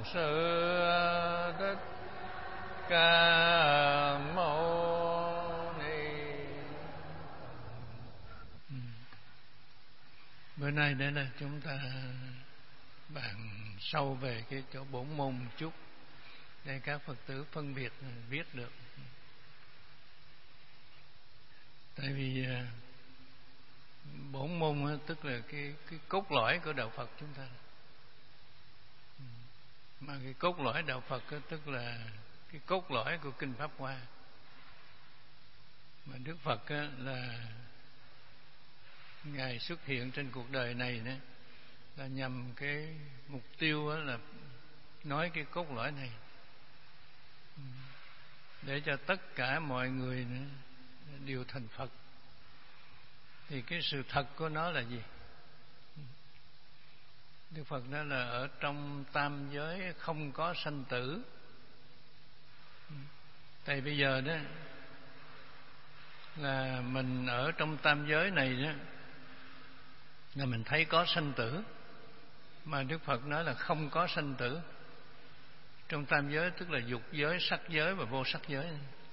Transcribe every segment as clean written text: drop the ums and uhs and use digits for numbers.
Sư Thích Ca Mâu Ni. Bữa nay đây là chúng ta bàn sâu về cái chỗ bổn môn một chút để các Phật tử phân biệt viết được. Tại vì bổn môn tức là cái cốt lõi của đạo Phật chúng ta. Mà cái cốt lõi đạo Phật tức là cái cốt lõi của kinh Pháp Hoa. Mà Đức Phật là Ngài xuất hiện trên cuộc đời này đó, là nhằm cái mục tiêu là nói cái cốt lõi này để cho tất cả mọi người đều thành Phật. Thì cái sự thật của nó là gì? Đức Phật nói là ở trong tam giới không có sanh tử. Tại bây giờ đó là mình ở trong tam giới này đó là mình thấy có sanh tử, mà Đức Phật nói là không có sanh tử. Trong tam giới tức là dục giới, sắc giới và vô sắc giới.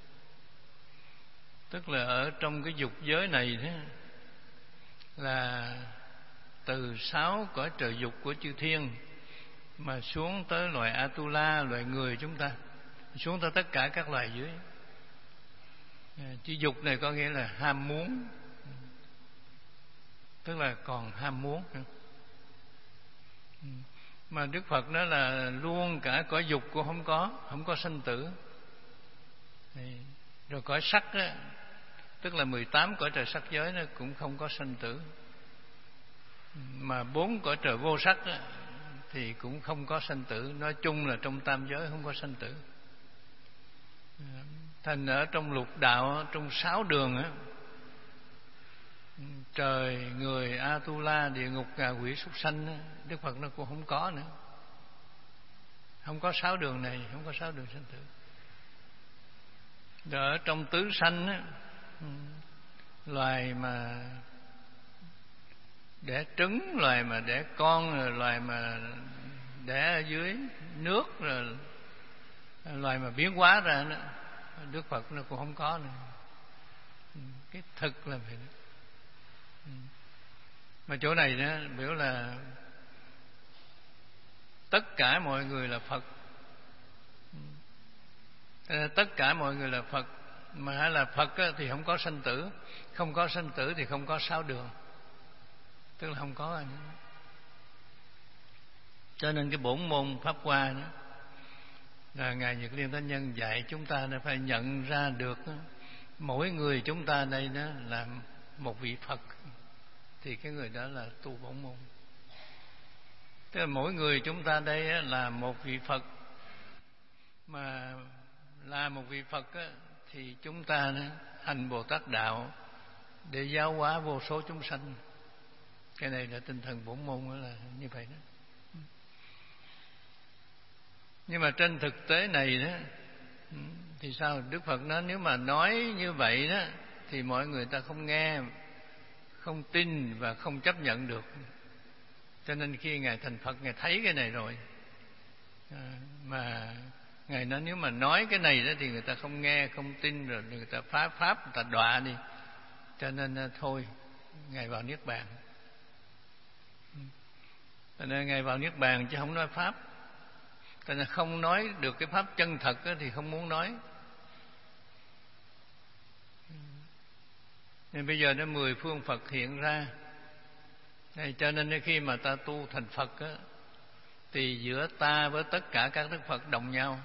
Tức là ở trong cái dục giới này đó là từ 6 cõi trời dục của chư thiên mà xuống tới loài Atula, loài người chúng ta, xuống tới tất cả các loài dưới. Chữ dục này có nghĩa là ham muốn, tức là còn ham muốn. Mà Đức Phật nói là luôn cả cõi dục cũng không có sanh tử. Rồi cõi sắc đó, tức là 18 cõi trời sắc giới nó cũng không có sanh tử. Mà 4 cõi trời vô sắc đó, thì cũng không có sanh tử. Nói chung là trong tam giới không có sanh tử. Thành ở trong lục đạo, trong 6 đường á, trời, người, Atula, địa ngục, ngạ quỷ, súc sanh á, Đức Phật nó cũng không có nữa. Không có 6 đường này, không có 6 đường sanh tử. Rồi ở trong tứ sanh á, loài mà đẻ trứng, loài mà đẻ con, rồi loài mà đẻ ở dưới nước, rồi loài mà biến hóa ra đó, Đức Phật nó cũng không có nữa. Cái thực là vậy đó. Mà chỗ này đó biểu là tất cả mọi người là Phật. Tất cả mọi người là Phật. Mà là Phật thì không có sanh tử. Không có sanh tử thì không có 6 đường. Tức là không có. Cho nên cái bổn môn Pháp Hoa đó là Ngài Nhật Liên Thánh Nhân dạy chúng ta là phải nhận ra được mỗi người chúng ta đây đó là một vị Phật. Thì cái người đó là tu bổn môn. Tức là mỗi người chúng ta đây là một vị Phật. Mà là một vị Phật thì chúng ta hành Bồ Tát Đạo để giáo hóa vô số chúng sanh. Cái này là tinh thần bổn môn là như vậy đó. Nhưng mà trên thực tế này đó thì sao? Đức Phật nói nếu mà nói như vậy đó thì mọi người ta không nghe, không tin và không chấp nhận được. Cho nên khi Ngài thành Phật, Ngài thấy cái này rồi, mà Ngài nói nếu mà nói cái này đó thì người ta không nghe, không tin, rồi người ta phá pháp, người ta đọa đi. Cho nên thôi Ngài vào Niết Bàn. Cho nên Ngài vào Niết Bàn chứ không nói pháp. Cho nên không nói được cái pháp chân thật thì không muốn nói. Nên bây giờ nó 10 phương Phật hiện ra. Cho nên khi mà ta tu thành Phật thì giữa ta với tất cả các Đức Phật đồng nhau.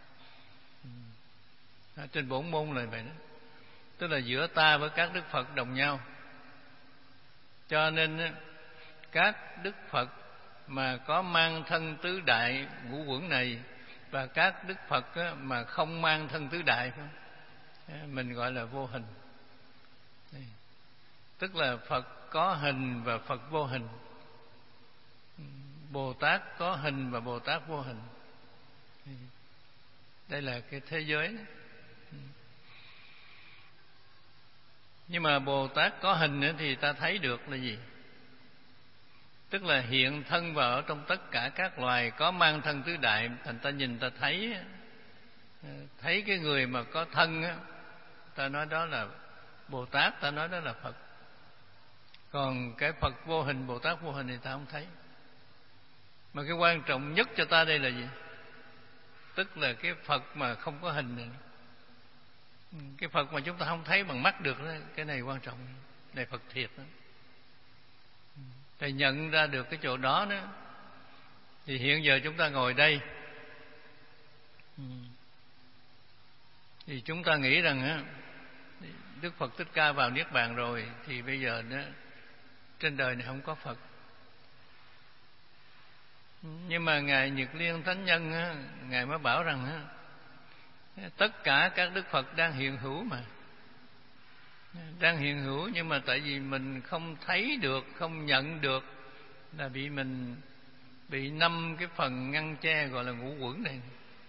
Trên bổn môn là vậy đó. Tức là giữa ta với các Đức Phật đồng nhau. Cho nên các Đức Phật mà có mang thân tứ đại ngũ uẩn này và các Đức Phật mà không mang thân tứ đại, mình gọi là vô hình. Tức là Phật có hình và Phật vô hình. Bồ Tát có hình và Bồ Tát vô hình. Đây là cái thế giới đó. Nhưng mà Bồ Tát có hình thì ta thấy được là gì? tức là hiện thân vào ở trong tất cả các loài có mang thân tứ đại. Thành ta nhìn ta thấy cái người mà có thân á, ta nói đó là Bồ Tát, ta nói đó là Phật. Còn cái Phật vô hình, Bồ Tát vô hình thì ta không thấy. Mà cái quan trọng nhất cho ta đây là gì? Tức là cái Phật mà không có hình này. Cái Phật mà chúng ta không thấy bằng mắt được đó, cái này quan trọng. Này Phật thiệt đó. Để nhận ra được cái chỗ đó đó, thì hiện giờ chúng ta ngồi đây, thì chúng ta nghĩ rằng á, Đức Phật Thích Ca vào Niết Bàn rồi, thì bây giờ đó, trên đời này không có Phật. Nhưng mà Ngài Nhật Liên Thánh Nhân á, Ngài mới bảo rằng á, tất cả các Đức Phật đang hiện hữu mà. Đang hiện hữu, nhưng mà tại vì mình không thấy được, không nhận được, là mình bị 5 cái phần ngăn che gọi là ngũ uẩn này.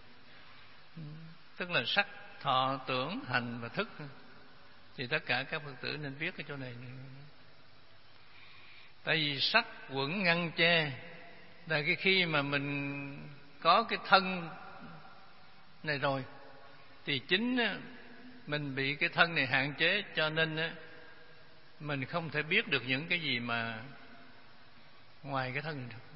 Tức là sắc, thọ, tưởng, hành và thức. Thì tất cả các Phật tử nên biết cái chỗ này. Tại vì sắc uẩn ngăn che là cái khi mà mình có cái thân này rồi, thì chính mình bị cái thân này hạn chế, cho nên mình không thể biết được những cái gì mà ngoài cái thân này được.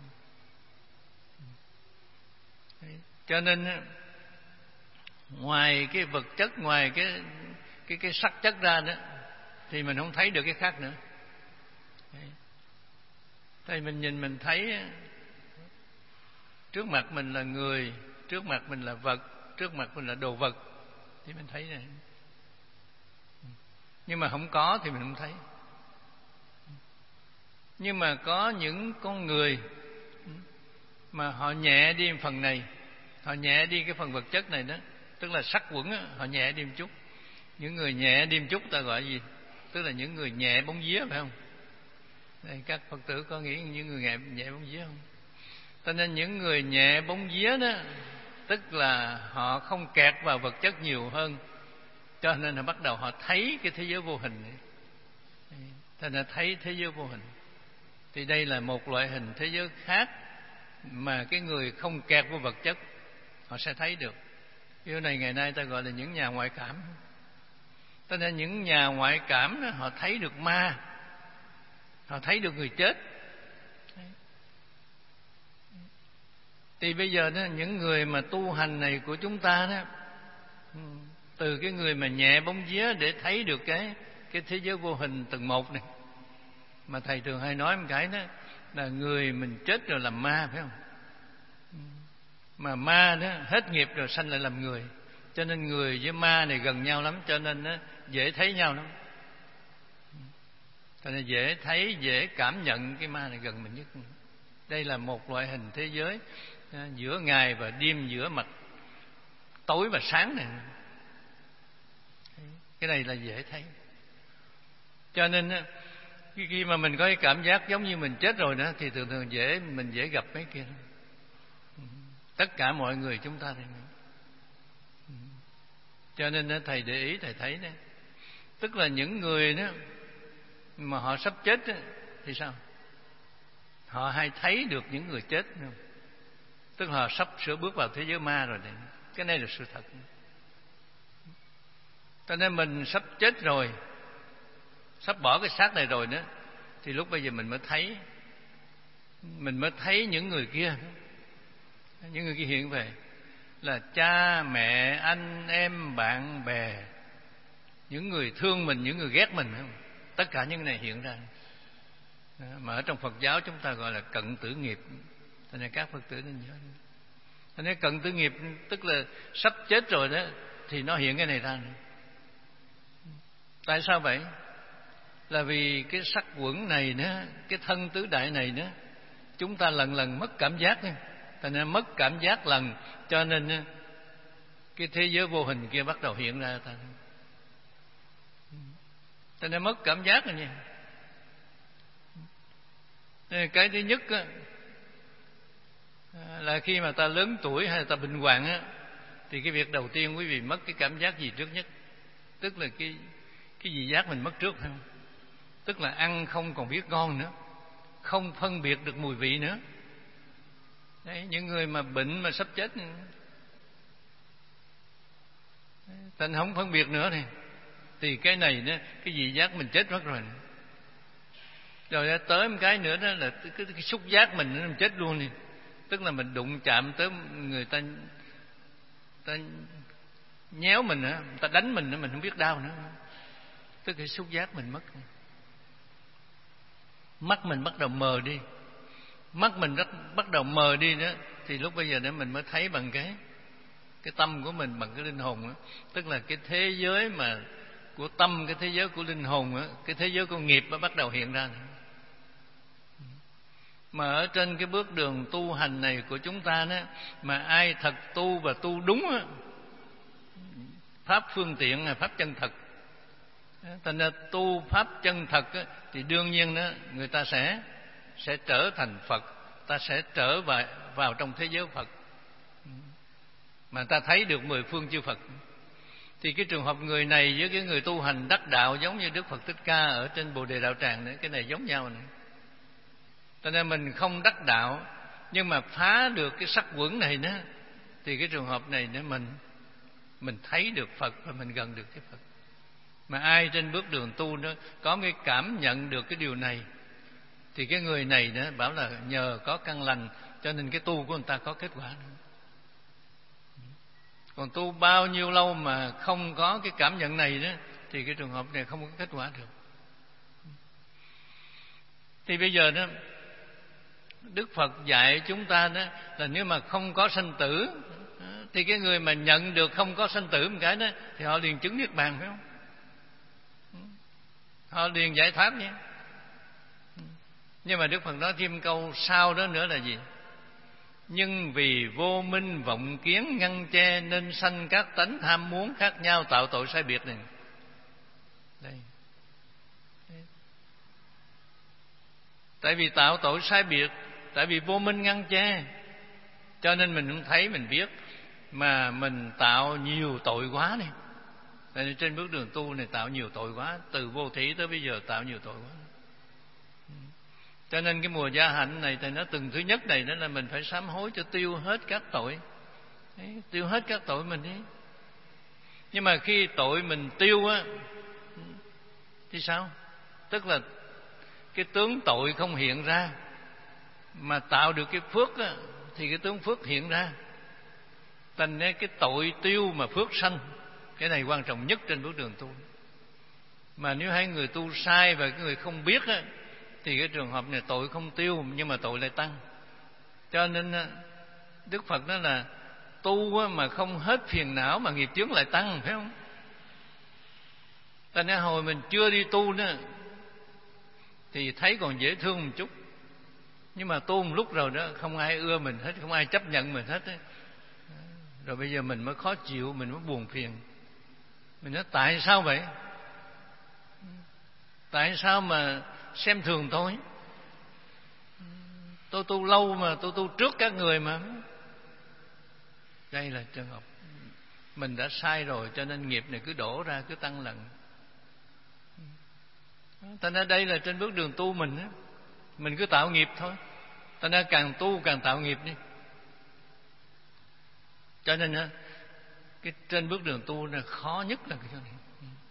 Cho nên ngoài cái vật chất, ngoài cái sắc chất ra đó, thì mình không thấy được cái khác nữa. Tại mình nhìn mình thấy trước mặt mình là người, trước mặt mình là vật, trước mặt mình là đồ vật, thì mình thấy này. Nhưng mà không có thì mình không thấy. Nhưng mà có những con người mà họ nhẹ đi phần này, họ nhẹ đi cái phần vật chất này đó, tức là sắc uẩn á, họ nhẹ đi một chút. Những người nhẹ đi một chút ta gọi gì? Tức là những người nhẹ bóng vía, phải không? Đây, các Phật tử có nghĩ những người nhẹ bóng vía không? Cho nên những người nhẹ bóng vía đó, tức là họ không kẹt vào vật chất nhiều hơn, cho nên là bắt đầu họ thấy cái thế giới vô hình này. Cho nên thấy thế giới vô hình. Thì đây là một loại hình thế giới khác mà cái người không kẹt vào vật chất họ sẽ thấy được. Điều này ngày nay ta gọi là những nhà ngoại cảm. Cho nên những nhà ngoại cảm đó, họ thấy được ma, họ thấy được người chết. Thì bây giờ đó, những người mà tu hành này của chúng ta đó, từ cái người mà nhẹ bóng vía để thấy được cái thế giới vô hình từng một này, mà thầy thường hay nói một cái đó là người mình chết rồi làm ma, phải không? Mà ma đó hết nghiệp rồi sanh lại làm người, cho nên người với ma này gần nhau lắm, cho nên nó dễ thấy nhau lắm. Cho nên dễ thấy, dễ cảm nhận cái ma này gần mình nhất. Đây là một loại hình thế giới giữa ngày và đêm, giữa mặt tối và sáng này. Cái này là dễ thấy. Cho nên khi mà mình có cái cảm giác giống như mình chết rồi đó, thì thường thường mình dễ gặp mấy kia. Tất cả mọi người chúng ta đây. Cho nên thầy để ý, thầy thấy đấy, tức là những người đó mà họ sắp chết đó, thì sao? Họ hay thấy được những người chết, không? Tức là họ sắp sửa bước vào thế giới ma rồi đấy. Cái này là sự thật. Cho nên mình sắp chết rồi, sắp bỏ cái xác này rồi nữa, thì lúc bây giờ mình mới thấy những người kia. Những người kia hiện về là cha, mẹ, anh, em, bạn bè, những người thương mình, những người ghét mình, không? Tất cả những này hiện ra. Mà ở trong Phật giáo chúng ta gọi là cận tử nghiệp. Cho nên các Phật tử nên nhớ. Cho nên cận tử nghiệp tức là sắp chết rồi đó, thì nó hiện cái này ra nữa. Tại sao vậy? Là vì cái sắc uẩn này nữa, cái thân tứ đại này nữa, chúng ta lần lần mất cảm giác nữa. Cho nên mất cảm giác lần, cho nên cái thế giới vô hình kia bắt đầu hiện ra ta. Cho nên mất cảm giác rồi nha. Cái thứ nhất á, là khi mà ta lớn tuổi hay là ta bệnh hoạn á, thì cái việc đầu tiên quý vị mất cái cảm giác gì trước nhất? Tức là cái vị giác mình mất trước, không? Tức là ăn không còn biết ngon nữa, không phân biệt được mùi vị nữa. Đấy, những người mà bệnh mà sắp chết thành không phân biệt nữa thì cái này đó, cái vị giác mình chết mất rồi. Rồi tới một cái nữa đó là cái xúc giác mình nó chết luôn. Tức là mình đụng chạm tới người ta nhéo mình nữa, người ta đánh mình nữa, mình không biết đau nữa. Tức cái xúc giác mình mất. Mắt mình bắt đầu mờ đi. Mắt mình bắt đầu mờ đi nữa, thì lúc bây giờ đó mình mới thấy bằng cái tâm của mình, bằng cái linh hồn đó. Tức là cái thế giới mà của tâm, cái thế giới của linh hồn đó, cái thế giới của nghiệp nó bắt đầu hiện ra nữa. Mà ở trên cái bước đường tu hành này của chúng ta đó, mà ai thật tu và tu đúng đó, pháp phương tiện là pháp chân thật. Thành ra tu pháp chân thật đó, thì đương nhiên đó người ta sẽ trở thành Phật, ta sẽ trở vào trong thế giới Phật, mà ta thấy được mười phương chư Phật. Thì cái trường hợp người này với cái người tu hành đắc đạo giống như Đức Phật Thích Ca ở trên Bồ Đề Đạo Tràng nữa, cái này giống nhau này. Cho nên mình không đắc đạo nhưng mà phá được cái sắc quẩn này nữa, thì cái trường hợp này nữa mình thấy được Phật và mình gần được cái Phật. Mà ai trên bước đường tu đó có cái cảm nhận được cái điều này, thì cái người này đó bảo là nhờ có căn lành cho nên cái tu của người ta có kết quả nữa. Còn tu bao nhiêu lâu mà không có cái cảm nhận này đó, thì cái trường hợp này không có kết quả được. Thì bây giờ đó Đức Phật dạy chúng ta đó là nếu mà không có sanh tử, thì cái người mà nhận được không có sanh tử một cái đó, thì họ liền chứng niết bàn, phải không? Họ liền giải thoát nhé. Nhưng mà Đức Phật nói thêm câu sau đó nữa là gì? Nhưng vì vô minh vọng kiến ngăn che, nên sanh các tánh tham muốn khác nhau, tạo tội sai biệt này. Đây. Tại vì tạo tội sai biệt, tại vì vô minh ngăn che, cho nên mình không thấy, mình biết, mà mình tạo nhiều tội quá này. Tại nên trên bước đường tu này tạo nhiều tội quá, từ vô thủy tới bây giờ tạo nhiều tội quá. Cho nên cái mùa gia hạnh này thì nó từng thứ nhất này đó là mình phải sám hối cho tiêu hết các tội. Đấy, tiêu hết các tội mình đi. Nhưng mà khi tội mình tiêu á thì sao? Tức là cái tướng tội không hiện ra, mà tạo được cái phước á, thì cái tướng phước hiện ra. Thành ra cái tội tiêu mà phước sanh, cái này quan trọng nhất trên bước đường tu. Mà nếu hai người tu sai và cái người không biết á, thì cái trường hợp này tội không tiêu nhưng mà tội lại tăng. Cho nên Đức Phật nói là tu mà không hết phiền não mà nghiệp chướng lại tăng, phải không? Thành ra hồi mình chưa đi tu nữa thì thấy còn dễ thương một chút, nhưng mà tu một lúc rồi đó không ai ưa mình hết, không ai chấp nhận mình hết ấy. Rồi bây giờ mình mới khó chịu, mình mới buồn phiền. Mình nói tại sao vậy? Tại sao mà xem thường tôi? Tôi tu lâu mà, tôi tu trước các người mà. Đây là trường hợp mình đã sai rồi, cho nên nghiệp này cứ đổ ra, cứ tăng lần. Thành ra đây là trên bước đường tu mình á, mình cứ tạo nghiệp thôi. Thành ra càng tu càng tạo nghiệp đi. Cho nên á, cái trên bước đường tu là khó nhất là cái này.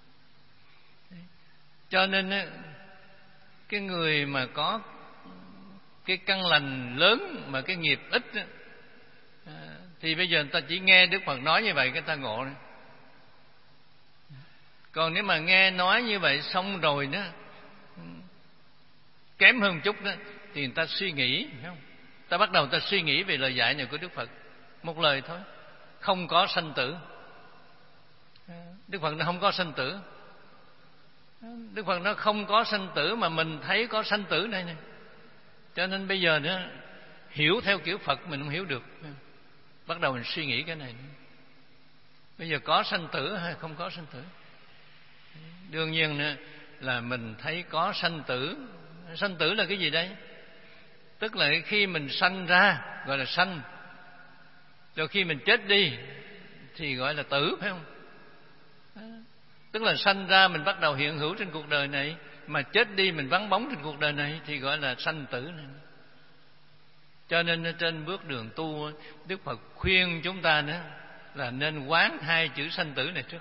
Cho nên á, cái người mà có cái căn lành lớn mà cái nghiệp ít á, thì bây giờ người ta chỉ nghe Đức Phật nói như vậy cái ta ngộ này. Còn nếu mà nghe nói như vậy xong rồi đó, kém hơn chút đó, thì người ta suy nghĩ, phải không? Ta bắt đầu ta suy nghĩ về lời dạy này của Đức Phật. Một lời thôi, không có sanh tử. Đức Phật nó không có sanh tử. Đức Phật nó không có sanh tử mà mình thấy có sanh tử này nè. Cho nên bây giờ nữa hiểu theo kiểu Phật mình không hiểu được. Bắt đầu mình suy nghĩ cái này. Bây giờ có sanh tử hay không có sanh tử? Đương nhiên nữa là mình thấy có sanh tử. Sanh tử là cái gì đây? Tức là khi mình sanh ra gọi là sanh, rồi khi mình chết đi thì gọi là tử, phải không? Tức là sanh ra mình bắt đầu hiện hữu trên cuộc đời này, mà chết đi mình vắng bóng trên cuộc đời này thì gọi là sanh tử này. Cho nên trên bước đường tu, Đức Phật khuyên chúng ta nữa là nên quán hai chữ sanh tử này trước.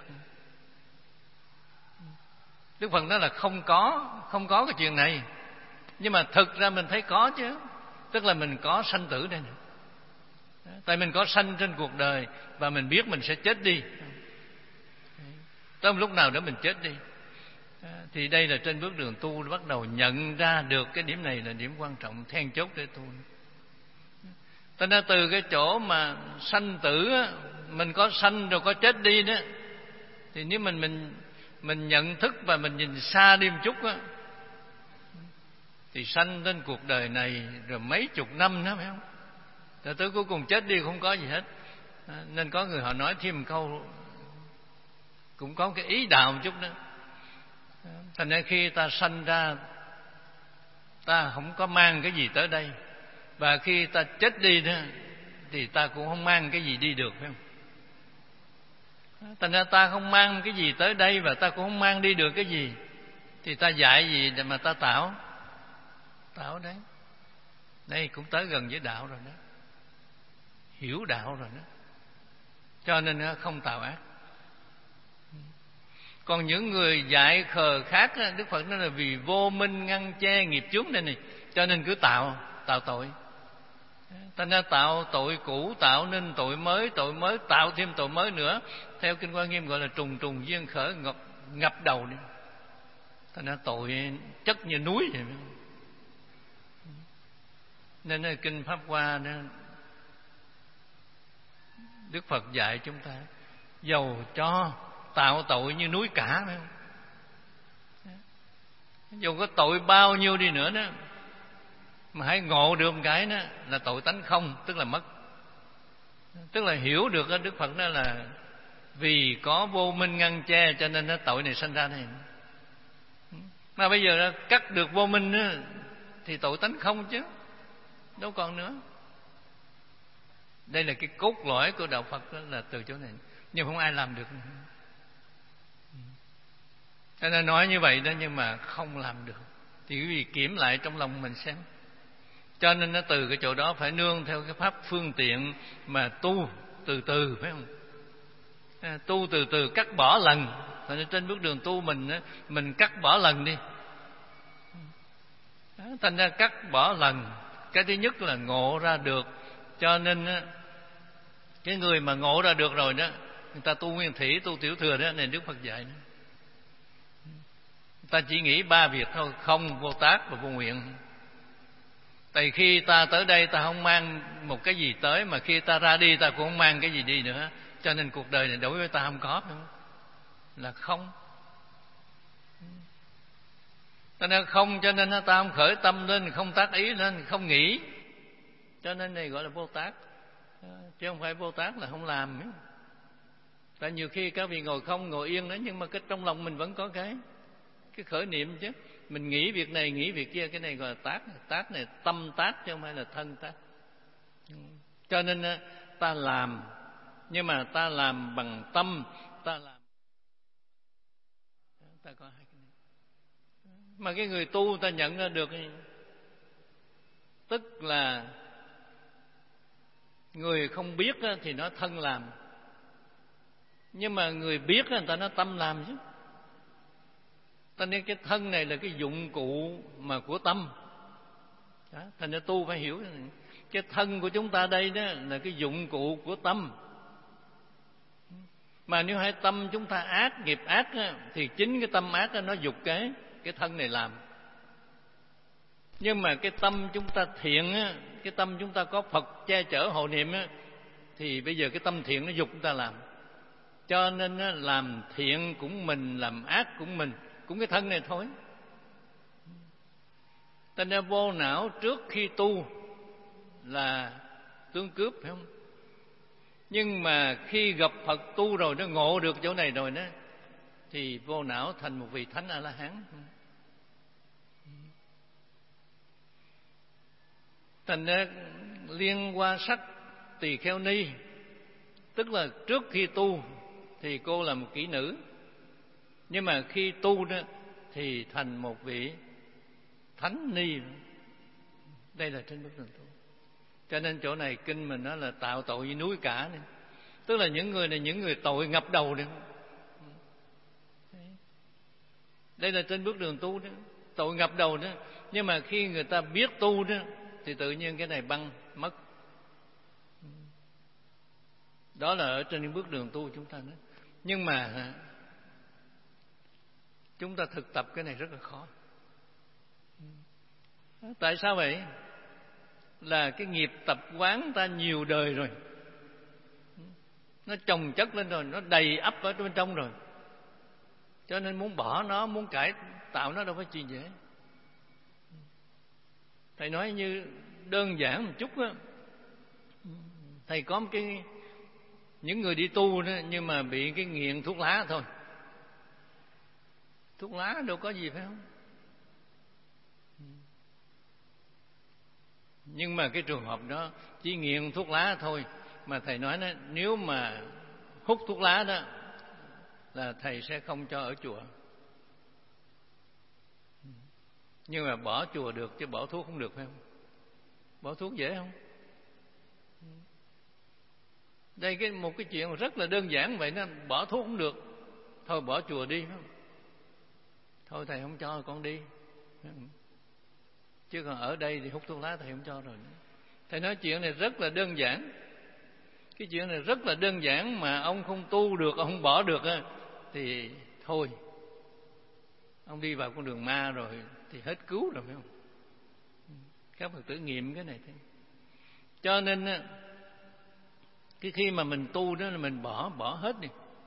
Đức Phật nói là không có cái chuyện này, nhưng mà thực ra mình thấy có chứ. Tức là mình có sanh tử đây này. Tại mình có sanh trên cuộc đời và mình biết mình sẽ chết đi. Tới một lúc nào đó mình chết đi. Thì đây là trên bước đường tu bắt đầu nhận ra được cái điểm này là điểm quan trọng, then chốt để tu. Cho nên từ cái chỗ mà sanh tử, mình có sanh rồi có chết đi đó, thì nếu mình nhận thức và mình nhìn xa đi một chút á, thì sanh lên cuộc đời này rồi mấy chục năm đó phải không? Rồi tới cuối cùng chết đi không có gì hết. Nên có người họ nói thêm một câu cũng có cái ý đạo một chút đó. Thành ra khi ta sanh ra, ta không có mang cái gì tới đây, và khi ta chết đi đó thì ta cũng không mang cái gì đi được, phải không? Thành ra ta không mang cái gì tới đây và ta cũng không mang đi được cái gì, thì ta dạy gì để mà ta tạo đấy. Đây cũng tới gần với đạo rồi đó, hiểu đạo rồi đó. Cho nên không tạo ác. Còn những người dại khờ khác, Đức Phật nói là vì vô minh ngăn che nghiệp chướng này, cho nên cứ tạo tội. Thành ra tạo tội cũ, tạo nên tội mới tạo thêm tội mới nữa. Theo Kinh Hoa Nghiêm gọi là trùng trùng duyên khởi, ngập đầu đi. Thành ra tội chất như núi vậy. Nên Kinh Pháp Hoa đó, Đức Phật dạy chúng ta dầu cho tạo tội như núi cả, phải không? Dù có tội bao nhiêu đi nữa đó, mà hãy ngộ được một cái đó là tội tánh không, tức là mất. Tức là hiểu được đó, Đức Phật đó là vì có vô minh ngăn che cho nên tội này sanh ra này. Mà bây giờ cắt được vô minh đó, thì tội tánh không chứ đâu còn nữa. Đây là cái cốt lõi của đạo Phật, đó là từ chỗ này, nhưng không ai làm được. Cho nên nói như vậy đó, nhưng mà không làm được thì quý vị kiểm lại trong lòng mình xem. Cho nên nó từ cái chỗ đó phải nương theo cái pháp phương tiện mà tu từ từ, phải không? Tu từ từ, cắt bỏ lần. Nên trên bước đường tu mình cắt bỏ lần đi. Thành ra cắt bỏ lần. Cái thứ nhất là ngộ ra được. Cho nên cái người mà ngộ ra được rồi đó, người ta tu nguyên thủy, tu tiểu thừa đó, này Đức Phật dạy đó. Ta chỉ nghĩ ba việc thôi: không, vô tác và vô nguyện. Tại khi ta tới đây ta không mang một cái gì tới, mà khi ta ra đi ta cũng không mang cái gì đi nữa. Cho nên cuộc đời này đối với ta không có nữa, là không. Cho nên không, cho nên ta không khởi tâm lên, không tác ý lên, không nghĩ. Cho nên này gọi là vô tác, chứ không phải vô tác là không làm. Tại nhiều khi các vị ngồi không, ngồi yên đó, nhưng mà cái trong lòng mình vẫn có cái khởi niệm chứ. Mình nghĩ việc này, nghĩ việc kia, cái này gọi là tác. Tác này tâm tác chứ không phải là thân tác. Cho nên ta làm, nhưng mà ta làm bằng tâm, ta có hai cái này. Mà cái người tu ta nhận ra được, tức là người không biết thì nói thân làm, nhưng mà người biết người ta nói tâm làm chứ. Cho nên cái thân này là cái dụng cụ mà của tâm. Đó, thành ra tu phải hiểu cái thân của chúng ta đây đó là cái dụng cụ của tâm. Mà nếu hai tâm chúng ta ác, nghiệp ác đó, thì chính cái tâm ác đó nó giục cái thân này làm. Nhưng mà cái tâm chúng ta thiện á, cái tâm chúng ta có Phật che chở hộ niệm á, thì bây giờ cái tâm thiện nó giục chúng ta làm. Cho nên á, làm thiện cũng mình, làm ác cũng mình, cũng cái thân này thôi. Cho nên vô não trước khi tu là tướng cướp, phải không? Nhưng mà khi gặp Phật tu rồi, nó ngộ được chỗ này rồi đó, thì vô não thành một vị Thánh A-la-hán. Thành ra Liên Hoa Sắc Tỳ Kheo Ni, tức là trước khi tu thì cô là một kỹ nữ, nhưng mà khi tu đó thì thành một vị thánh ni. Đây là trên bước đường tu. Cho nên chỗ này kinh mình nói là tạo tội như núi cả này. Tức là những người này, những người tội ngập đầu này. Đây là trên bước đường tu đó, tội ngập đầu đó. Nhưng mà khi người ta biết tu đó thì tự nhiên cái này băng mất. Đó là ở trên bước đường tu chúng ta đó. Nhưng mà chúng ta thực tập cái này rất là khó. Tại sao vậy? Là cái nghiệp tập quán ta nhiều đời rồi, nó chồng chất lên rồi, nó đầy ắp ở bên trong rồi. Cho nên muốn bỏ nó, muốn cải tạo nó đâu phải chuyện dễ. Thầy nói như đơn giản một chút á, thầy có một cái những người đi tu đó, nhưng mà bị cái nghiện thuốc lá thôi. Thuốc lá đâu có gì phải không? Nhưng mà cái trường hợp đó chỉ nghiện thuốc lá thôi, mà thầy nói đó, nếu mà hút thuốc lá đó là thầy sẽ không cho ở chùa. Nhưng mà bỏ chùa được chứ bỏ thuốc không được, phải không? Bỏ thuốc dễ không? Đây một cái chuyện rất là đơn giản vậy đó. Bỏ thuốc không được, thôi bỏ chùa đi, phải không? Thôi thầy không cho con đi, chứ còn ở đây thì hút thuốc lá thầy không cho rồi. Thầy nói chuyện này rất là đơn giản. Cái chuyện này rất là đơn giản mà ông không tu được, ông không bỏ được thì thôi, ông đi vào con đường ma rồi thì hết cứu rồi, phải không? Các Phật tử nghiệm cái này thế. Cho nên cái khi mà mình tu đó là mình bỏ hết đi.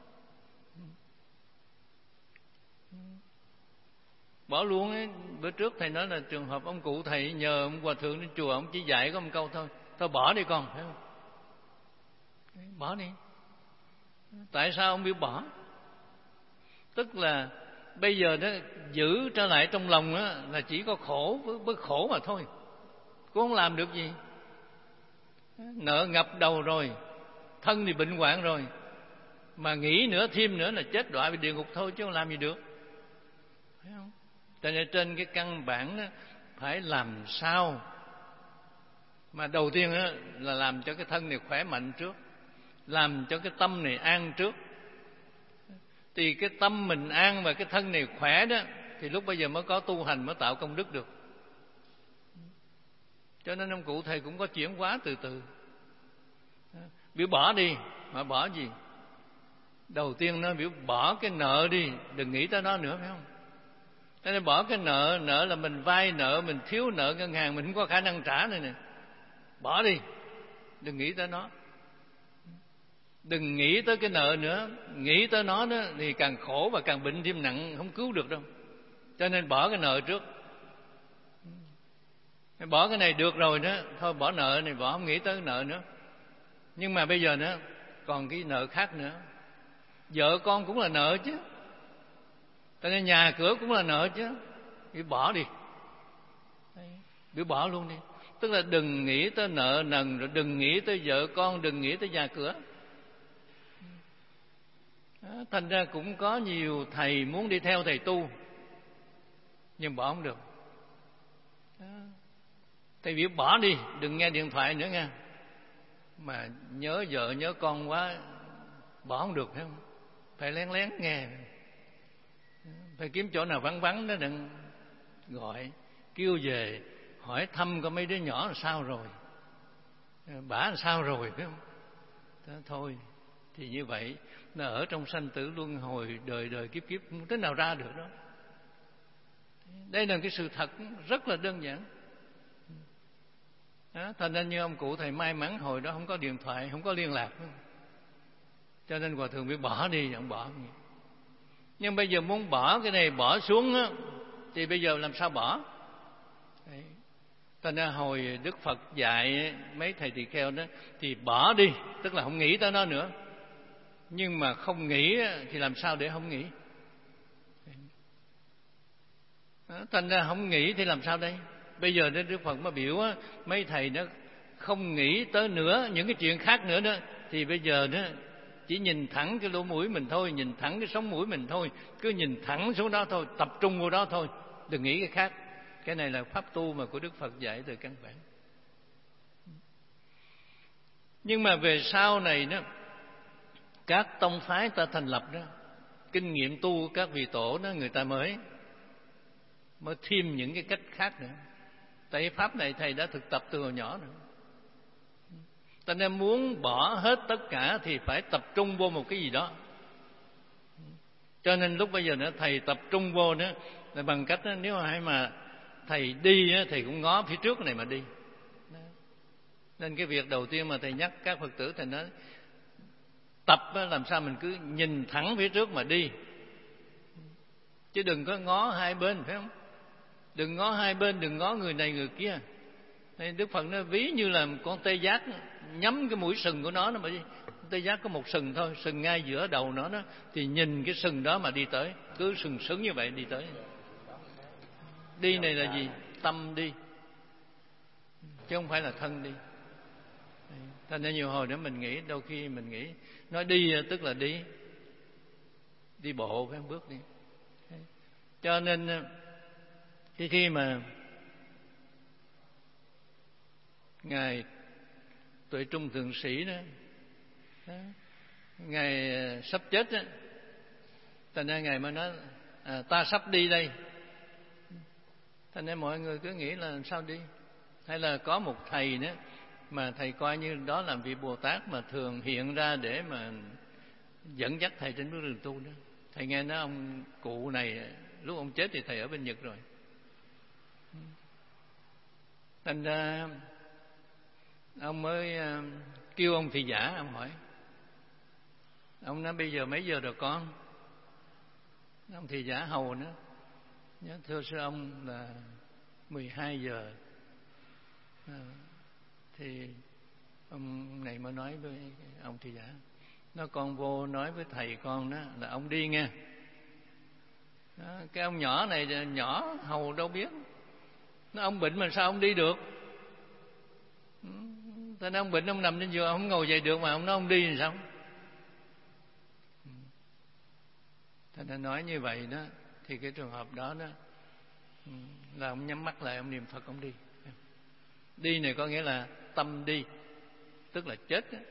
Bỏ luôn ấy. Bữa trước thầy nói là trường hợp ông cụ thầy nhờ ông hòa thượng đến chùa, ông chỉ dạy có một câu thôi: thôi bỏ đi con, phải không? Bỏ đi. Tại sao ông biết bỏ? Tức là bây giờ đó giữ trở lại trong lòng đó, là chỉ có khổ với khổ mà thôi, cũng không làm được gì. Nợ ngập đầu rồi, thân thì bệnh hoạn rồi, mà nghĩ nữa thêm nữa là chết đọa về địa ngục thôi, chứ không làm gì được, phải không? Cho nên trên cái căn bản đó, phải làm sao mà đầu tiên đó, là làm cho cái thân này khỏe mạnh trước, làm cho cái tâm này an trước. Thì cái tâm mình an và cái thân này khỏe đó, thì lúc bây giờ mới có tu hành, mới tạo công đức được. Cho nên ông cụ thầy cũng có chuyển hóa từ từ. Biểu bỏ đi, mà bỏ gì? Đầu tiên nó biểu bỏ cái nợ đi, đừng nghĩ tới nó nữa, phải không? Cho nên bỏ cái nợ là mình vay nợ, mình thiếu nợ ngân hàng, mình không có khả năng trả nữa nè. Bỏ đi, đừng nghĩ tới nó. Đừng nghĩ tới cái nợ nữa, nghĩ tới nó đó thì càng khổ và càng bệnh thêm nặng, không cứu được đâu. Cho nên bỏ cái nợ trước. Bỏ cái này được rồi đó, thôi bỏ nợ này, bỏ, không nghĩ tới cái nợ nữa. Nhưng mà bây giờ nữa còn cái nợ khác nữa. Vợ con cũng là nợ chứ, cho nên nhà cửa cũng là nợ chứ. Bị bỏ đi, bị bỏ luôn đi. Tức là đừng nghĩ tới nợ nần, rồi đừng nghĩ tới vợ con, đừng nghĩ tới nhà cửa. Thành ra cũng có nhiều thầy muốn đi theo thầy tu, nhưng bỏ không được. Thầy biểu bỏ đi, đừng nghe điện thoại nữa nha. Mà nhớ vợ nhớ con quá, bỏ không được, phải không? Phải lén lén nghe, phải kiếm chỗ nào vắng vắng đó, đừng gọi kêu về hỏi thăm có mấy đứa nhỏ là sao rồi, bả là sao rồi, phải không? Đó, thôi thì như vậy nó ở trong sanh tử luân hồi, đời đời kiếp kiếp, không thế nào ra được đó. Đây là cái sự thật rất là đơn giản. Đó, thành nên như ông cụ thầy may mắn hồi đó không có điện thoại, không có liên lạc, cho nên hòa thượng bị bỏ đi, ông bỏ. Nhưng bây giờ muốn bỏ cái này bỏ xuống á, thì bây giờ làm sao bỏ? Đấy. Thành ra hồi Đức Phật dạy mấy thầy tỳ kheo đó thì bỏ đi, tức là không nghĩ tới nó nữa. Nhưng mà không nghĩ thì làm sao để không nghĩ? Thành ra không nghĩ thì làm sao đây? Bây giờ Đức Phật mới biểu mấy thầy đó không nghĩ tới nữa những cái chuyện khác nữa đó, thì bây giờ đó chỉ nhìn thẳng cái lỗ mũi mình thôi, nhìn thẳng cái sống mũi mình thôi, cứ nhìn thẳng xuống đó thôi, tập trung vào đó thôi, đừng nghĩ cái khác. Cái này là pháp tu mà của Đức Phật dạy từ căn bản. Nhưng mà về sau này đó, các tông phái ta thành lập đó, kinh nghiệm tu của các vị tổ đó, người ta mới thêm những cái cách khác nữa. Tại pháp này thầy đã thực tập từ hồi nhỏ nữa. Ta nên muốn bỏ hết tất cả thì phải tập trung vô một cái gì đó. Cho nên lúc bây giờ nữa thầy tập trung vô nữa là bằng cách đó, nếu mà thầy đi đó, thầy cũng ngó phía trước này mà đi. Nên cái việc đầu tiên mà thầy nhắc các Phật tử, thầy nói tập làm sao mình cứ nhìn thẳng phía trước mà đi, chứ đừng có ngó hai bên, phải không? Đừng ngó hai bên, đừng ngó người này người kia. Đức Phật nó ví như là con tê giác nhắm cái mũi sừng của nó mà đi. Tê giác có một sừng thôi, sừng ngay giữa đầu nó đó, thì nhìn cái sừng đó mà đi tới, cứ sừng sững như vậy đi tới. Đi này là gì? Tâm đi, chứ không phải là thân đi. Thành ra nhiều hồi nữa mình nghĩ, đôi khi mình nghĩ nói đi tức là đi bộ, phải không? Bước đi. Cho nên khi mà Ngài Tuệ Trung Thượng Sĩ đó, Ngài sắp chết đó, thành ra Ngài mới nói ta sắp đi đây. Thành ra mọi người cứ nghĩ là sao đi. Hay là có một thầy nữa mà thầy coi như đó là vị Bồ Tát mà thường hiện ra để mà dẫn dắt thầy trên bước đường tu đó. Thầy nghe nói ông cụ này lúc ông chết thì thầy ở bên Nhật rồi. Thành ra ông mới kêu ông thị giả, ông hỏi. Ông nói bây giờ mấy giờ rồi con? Ông thị giả hầu nữa. Thưa sư ông là 12 giờ. Thì ông này mới nói với ông thị giả, nó con vô nói với thầy con đó là ông đi nghe. Đó, cái ông nhỏ này nhỏ hầu đâu biết. Nó ông bệnh mà sao ông đi được? Thế nên ông bệnh, ông nằm trên giường, ông không ngồi dậy được mà ông nói ông đi thì sao? Thế nên nói như vậy đó, thì cái trường hợp đó đó là ông nhắm mắt lại, ông niệm Phật, ông đi. Đi này có nghĩa là tâm đi, tức là chết đó.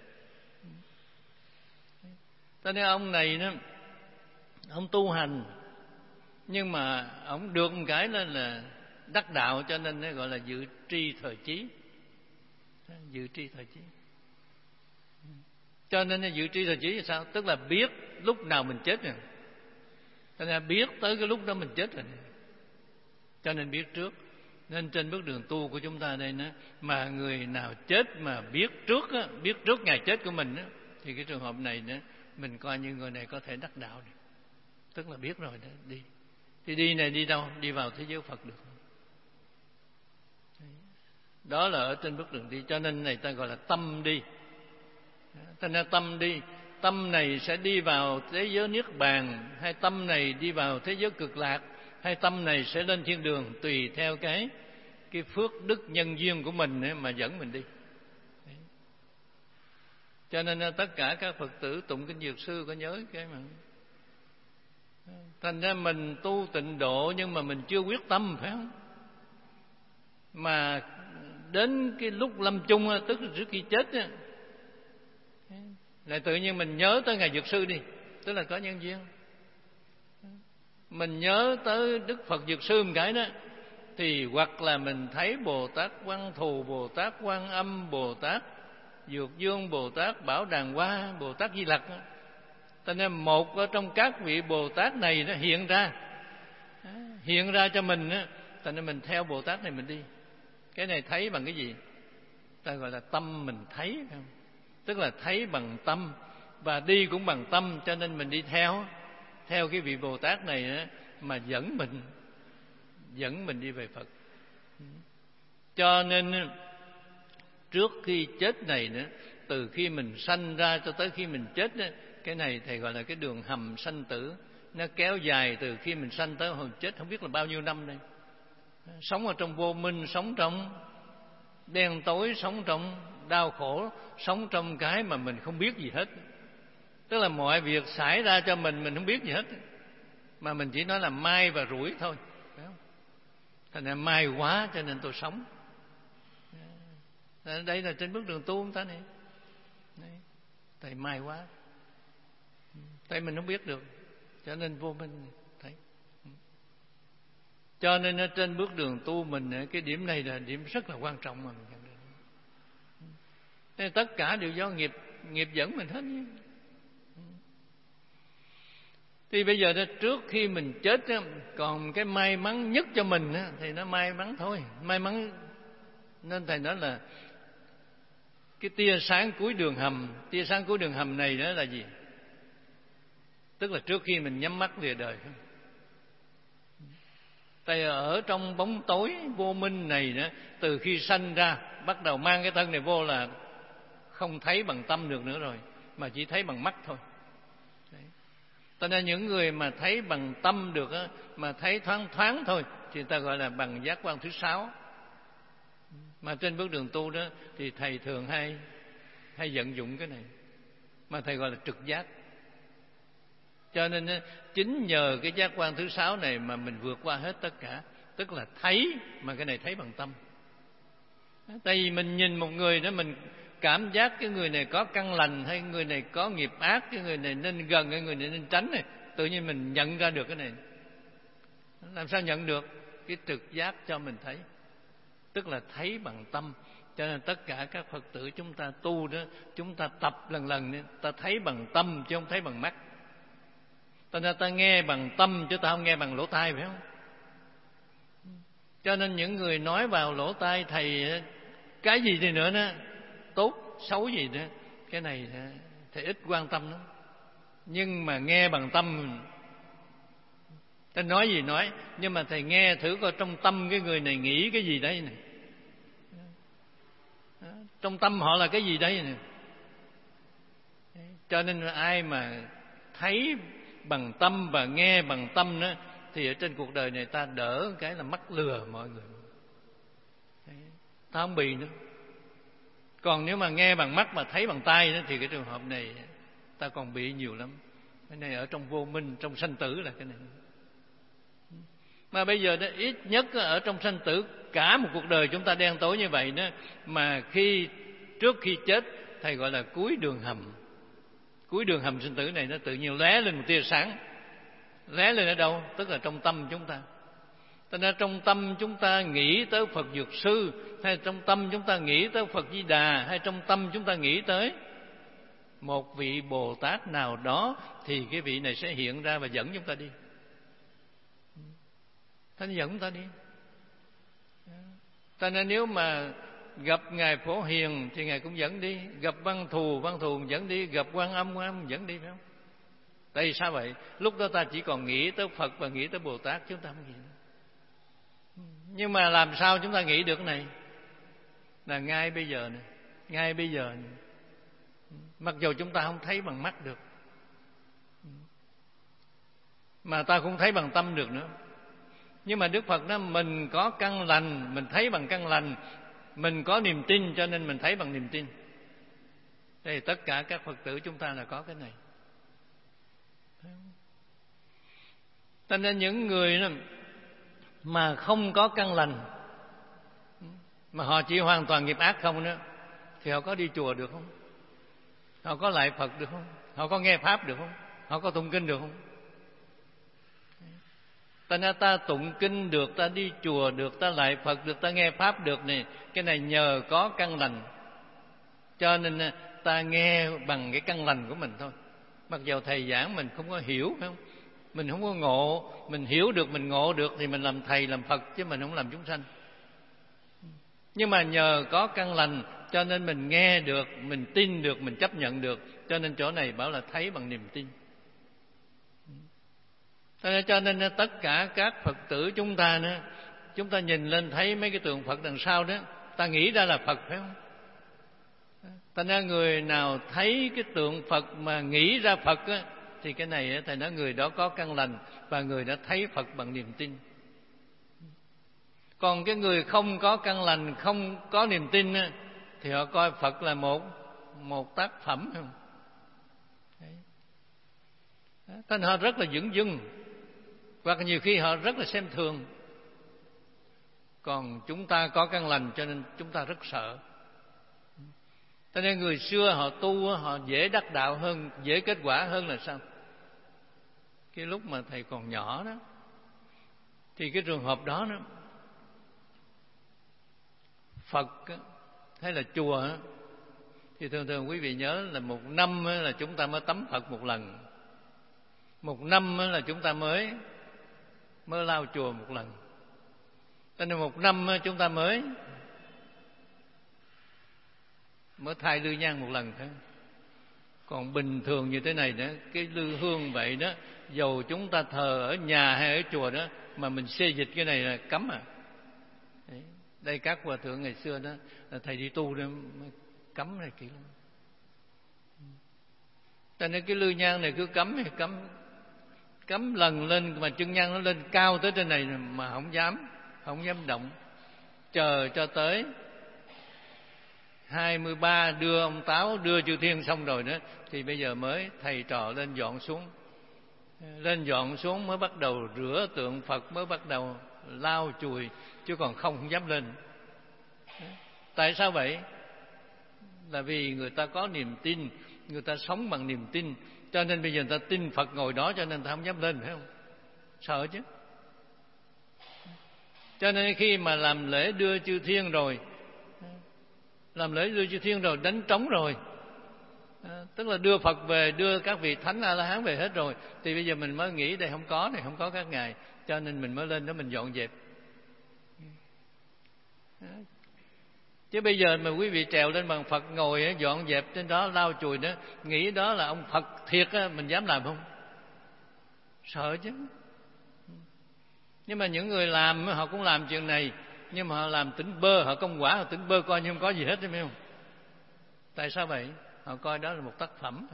Thế nên ông này đó, ông tu hành, nhưng mà ông được một cái là đắc đạo, cho nên nó gọi là dự tri thời chí. Dự tri thời chí. Cho nên dự tri thời chí là sao? Tức là biết lúc nào mình chết rồi. Cho nên biết tới cái lúc đó mình chết rồi. Cho nên biết trước. Nên trên bước đường tu của chúng ta đây, mà người nào chết mà biết trước ngày chết của mình đó, thì cái trường hợp này đó, mình coi như người này có thể đắc đạo này. Tức là biết rồi đó, đi. Thì đi này đi đâu? Đi vào thế giới Phật được. Đó là ở trên bước đường đi. Cho nên này ta gọi là tâm đi. Ta nói tâm đi. Tâm này sẽ đi vào thế giới Niết Bàn, hay tâm này đi vào thế giới Cực Lạc, hay tâm này sẽ lên thiên đường, tùy theo cái phước đức nhân duyên của mình mà dẫn mình đi. Đấy. Cho nên tất cả các Phật tử tụng kinh Dược Sư có nhớ cái mà. Thành ra mình tu tịnh độ nhưng mà mình chưa quyết tâm, phải không? Mà đến cái lúc lâm chung, tức là trước khi chết, lại tự nhiên mình nhớ tới Ngài Dược Sư đi, tức là có nhân duyên. Mình nhớ tới Đức Phật Dược Sư một cái đó, thì hoặc là mình thấy Bồ Tát Văn Thù, Bồ Tát Quan Âm, Bồ Tát Dược Dương, Bồ Tát Bảo Đàn Hoa, Bồ Tát Di Lặc. Cho nên một ở trong các vị Bồ Tát này nó hiện ra cho mình á, cho nên mình theo Bồ Tát này mình đi. Cái này thấy bằng cái gì? Ta gọi là tâm mình thấy, phải không? Tức là thấy bằng tâm và đi cũng bằng tâm, cho nên mình đi theo cái vị Bồ Tát này á, mà dẫn mình đi về Phật. Cho nên trước khi chết này nữa, từ khi mình sanh ra cho tới khi mình chết đó, cái này thầy gọi là cái đường hầm sanh tử. Nó kéo dài từ khi mình sanh tới hồi chết không biết là bao nhiêu năm đây. Sống ở trong vô minh, sống trong đen tối, sống trong đau khổ, sống trong cái mà mình không biết gì hết. Tức là mọi việc xảy ra cho mình không biết gì hết, mà mình chỉ nói là may và rủi thôi, phải không? Thành ra may quá cho nên tôi sống. Đây là trên bước đường tu chúng ta này. Tại may quá, tại mình không biết được, cho nên vô minh thấy. Cho nên ở trên bước đường tu mình, cái điểm này là điểm rất là quan trọng mà mình nhận được. Nên tất cả đều do nghiệp dẫn mình hết. Thì bây giờ đó, trước khi mình chết đó, còn cái may mắn nhất cho mình đó, thì nó may mắn thôi, may mắn. Nên thầy nói là cái tia sáng cuối đường hầm. Tia sáng cuối đường hầm này đó là gì? Tức là trước khi mình nhắm mắt lìa đời. Tại ở trong bóng tối vô minh này đó, từ khi sanh ra bắt đầu mang cái thân này vô là không thấy bằng tâm được nữa rồi, mà chỉ thấy bằng mắt thôi. Cho nên những người mà thấy bằng tâm được á, mà thấy thoáng thoáng thôi, thì người ta gọi là bằng giác quan thứ 6. Mà trên bước đường tu đó thì thầy thường hay vận dụng cái này, mà thầy gọi là trực giác. Cho nên chính nhờ cái giác quan thứ 6 này mà mình vượt qua hết tất cả. Tức là thấy, mà cái này thấy bằng tâm. Tại vì mình nhìn một người đó, mình cảm giác cái người này có căn lành, hay người này có nghiệp ác, cái người này nên gần, cái người này nên tránh này. Tự nhiên mình nhận ra được cái này. Làm sao nhận được? Cái trực giác cho mình thấy, tức là thấy bằng tâm. Cho nên tất cả các Phật tử chúng ta tu đó, chúng ta tập lần lần, ta thấy bằng tâm chứ không thấy bằng mắt. Ta nên ta nghe bằng tâm chứ ta không nghe bằng lỗ tai, phải không? Cho nên những người nói vào lỗ tai thầy cái gì đi nữa đó, tốt xấu gì đó, cái này thầy ít quan tâm lắm. Nhưng mà nghe bằng tâm, ta nói gì nói, nhưng mà thầy nghe thử coi trong tâm cái người này nghĩ cái gì đấy này. Trong tâm họ là cái gì đấy nè. Cho nên ai mà thấy bằng tâm và nghe bằng tâm đó, thì ở trên cuộc đời này ta đỡ cái là mắc lừa mọi người, ta không bị nữa. Còn nếu mà nghe bằng mắt mà thấy bằng tai đó, thì cái trường hợp này ta còn bị nhiều lắm. Cái này ở trong vô minh, trong sanh tử là cái này. Mà bây giờ đó, ít nhất ở trong sanh tử, cả một cuộc đời chúng ta đen tối như vậy đó, mà trước khi chết, thầy gọi là cuối đường hầm. Cuối đường hầm sinh tử này nó tự nhiên lóe lên một tia sáng. Lóe lên ở đâu? Tức là trong tâm chúng ta. Cho nên trong tâm chúng ta nghĩ tới Phật Dược Sư, hay trong tâm chúng ta nghĩ tới Phật Di Đà, hay trong tâm chúng ta nghĩ tới một vị Bồ Tát nào đó, thì cái vị này sẽ hiện ra và dẫn chúng ta đi. Thánh dẫn ta đi. Cho nên nếu mà gặp Ngài Phổ Hiền thì Ngài cũng dẫn đi, gặp Văn Thù dẫn đi, gặp Quan Âm dẫn đi, phải không? Tại vì sao vậy? Lúc đó ta chỉ còn nghĩ tới Phật và nghĩ tới Bồ Tát, chúng ta không nghĩ. Nhưng mà làm sao chúng ta nghĩ được cái này? Là ngay bây giờ này, ngay bây giờ này. Mặc dù chúng ta không thấy bằng mắt được, mà ta cũng thấy bằng tâm được nữa. Nhưng mà Đức Phật nói mình có căn lành, mình thấy bằng căn lành. Mình có niềm tin cho nên mình thấy bằng niềm tin. Thì tất cả các Phật tử chúng ta là có cái này. Cho nên những người mà không có căn lành, mà họ chỉ hoàn toàn nghiệp ác không nữa, thì họ có đi chùa được không? Họ có lại Phật được không? Họ có nghe Pháp được không? Họ có tụng kinh được không? Ta nói ta tụng kinh được, ta đi chùa được, ta lại Phật được, ta nghe Pháp được này. Cái này nhờ có căn lành. Cho nên ta nghe bằng cái căn lành của mình thôi. Mặc dù thầy giảng mình không có hiểu, phải không? Mình không có ngộ. Mình hiểu được, mình ngộ được thì mình làm thầy, làm Phật, chứ mình không làm chúng sanh. Nhưng mà nhờ có căn lành cho nên mình nghe được, mình tin được, mình chấp nhận được. Cho nên chỗ này bảo là thấy bằng niềm tin. Cho nên tất cả các Phật tử chúng ta nữa, chúng ta nhìn lên thấy mấy cái tượng Phật đằng sau đó, ta nghĩ ra là Phật, phải không? Ta nói người nào thấy cái tượng Phật mà nghĩ ra Phật á, thì cái này thầy nói người đó có căn lành và người đã thấy Phật bằng niềm tin. Còn cái người không có căn lành, không có niềm tin á, thì họ coi Phật là một tác phẩm, không? Nên họ rất là dửng dưng, hoặc nhiều khi họ rất là xem thường. Còn chúng ta có căn lành cho nên chúng ta rất sợ. Cho nên người xưa họ tu họ dễ đắc đạo hơn, dễ kết quả hơn là sao? Cái lúc mà thầy còn nhỏ đó, thì cái trường hợp đó Phật hay là chùa thì thường quý vị nhớ là một năm là chúng ta mới tắm Phật một lần, một năm là chúng ta mới lau chùa một lần, cho nên một năm chúng ta mới thay lư nhang một lần thôi. Còn bình thường như thế này đó, cái lư hương vậy đó, dầu chúng ta thờ ở nhà hay ở chùa đó, mà mình xê dịch cái này là cấm à. Đấy. Đây các hòa thượng ngày xưa đó, thầy đi tu đó cấm này kỹ lắm. Cho nên cái lư nhang này cứ cấm thì cấm lần lên, mà chân nhang nó lên cao tới trên này mà không dám động, chờ cho tới 23 đưa ông Táo đưa chư thiên xong rồi đó, thì bây giờ mới thầy trò lên dọn xuống mới bắt đầu rửa tượng Phật, mới bắt đầu lau chùi, chứ còn không dám lên. Tại sao vậy? Là vì người ta có niềm tin, người ta sống bằng niềm tin, cho nên bây giờ người ta tin Phật ngồi đó, cho nên người ta không dám lên, phải không? Sợ chứ. Cho nên khi mà làm lễ đưa chư thiên rồi, đánh trống rồi, tức là đưa Phật về, đưa các vị thánh A La Hán về hết rồi, thì bây giờ mình mới nghĩ đây không có các ngài, cho nên mình mới lên đó mình dọn dẹp. Chứ bây giờ mà quý vị trèo lên bằng Phật ngồi dọn dẹp trên đó, lau chùi đó, nghĩ đó là ông Phật thiệt á, mình dám làm không? Sợ chứ. Nhưng mà những người làm họ cũng làm chuyện này, nhưng mà họ làm tỉnh bơ, họ công quả, họ tỉnh bơ coi như không có gì hết, thấy không? Tại sao vậy? Họ coi đó là một tác phẩm.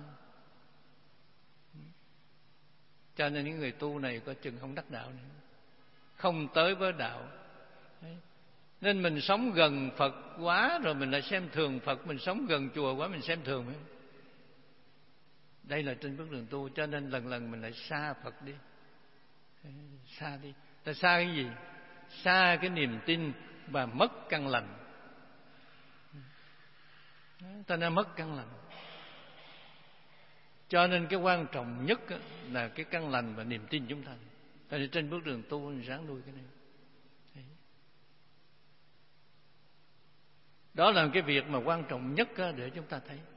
Cho nên những người tu này có chừng không đắc đạo nữa, không tới với đạo. Nên mình sống gần Phật quá rồi mình lại xem thường Phật, mình sống gần chùa quá mình xem thường, phải không? Đây là trên bước đường tu, cho nên lần lần mình lại xa Phật đi. Xa đi. Ta xa cái gì? Xa cái niềm tin và mất căn lành. Ta đã mất căn lành. Cho nên cái quan trọng nhất là cái căn lành và niềm tin chúng ta. Cho nên trên bước đường tu mình ráng nuôi cái này. Đó là cái việc mà quan trọng nhất để chúng ta thấy.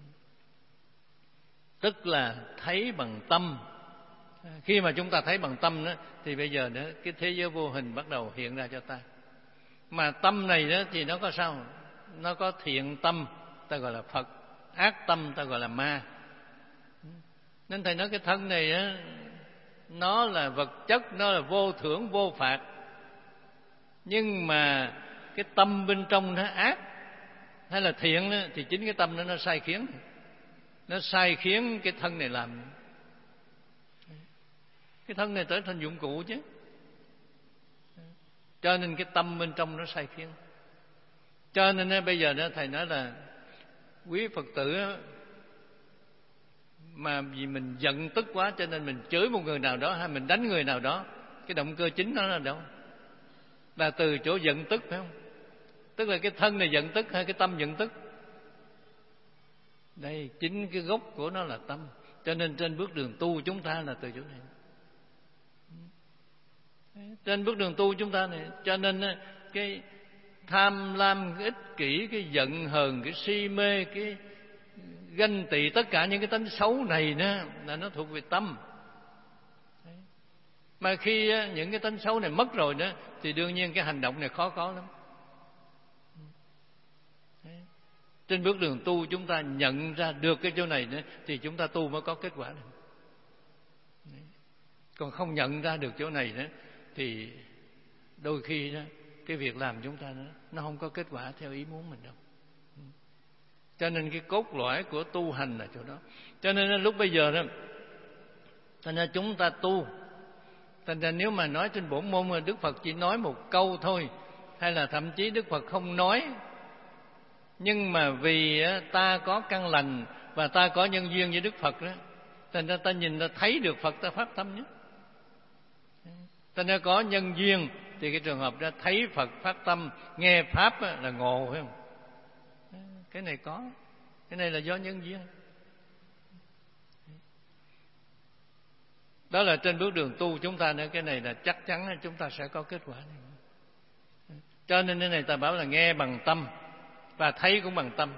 Tức là thấy bằng tâm. Khi mà chúng ta thấy bằng tâm đó, thì bây giờ đó, cái thế giới vô hình bắt đầu hiện ra cho ta. Mà tâm này đó thì nó có sao? Nó có thiện tâm, ta gọi là Phật. Ác tâm ta gọi là ma. Nên thầy nói cái thân này á, nó là vật chất, nó là vô thưởng vô phạt. Nhưng mà cái tâm bên trong nó ác hay là thiện đó, thì chính cái tâm đó nó sai khiến. Nó sai khiến cái thân này làm. Cái thân này trở thành dụng cụ chứ. Cho nên cái tâm bên trong nó sai khiến. Cho nên bây giờ đó thầy nói là quý Phật tử mà vì mình giận tức quá cho nên mình chửi một người nào đó hay mình đánh người nào đó, cái động cơ chính nó là đâu? Là từ chỗ giận tức, phải không? Tức là cái thân này giận tức hay cái tâm giận tức? Đây, chính cái gốc của nó là tâm. Cho nên trên bước đường tu chúng ta là từ chỗ này. Trên bước đường tu chúng ta này, cho nên cái tham lam, cái ích kỷ, cái giận hờn, cái si mê, cái ganh tị, tất cả những cái tánh xấu này đó, là nó thuộc về tâm. Mà khi những cái tánh xấu này mất rồi đó, thì đương nhiên cái hành động này khó có lắm. Trên bước đường tu chúng ta nhận ra được cái chỗ này nữa, thì chúng ta tu mới có kết quả được. Còn không nhận ra được chỗ này nữa, thì đôi khi đó, cái việc làm chúng ta đó, nó không có kết quả theo ý muốn mình đâu. Cho nên cái cốt lõi của tu hành là chỗ đó. Cho nên lúc bây giờ đó, thành ra chúng ta tu, thành ra nếu mà nói trên bổn môn mà Đức Phật chỉ nói một câu thôi, hay là thậm chí Đức Phật không nói, nhưng mà vì ta có căn lành và ta có nhân duyên với Đức Phật đó, Thành ra ta nhìn ta thấy được Phật, ta phát tâm nhé. Thành ra có nhân duyên thì cái trường hợp đó thấy Phật phát tâm, nghe pháp là ngộ, phải không? Cái này có, cái này là do nhân duyên. Đó là trên bước đường tu chúng ta nữa, cái này là chắc chắn chúng ta sẽ có kết quả này. Cho nên cái này ta bảo là nghe bằng tâm và thấy cũng bằng tâm.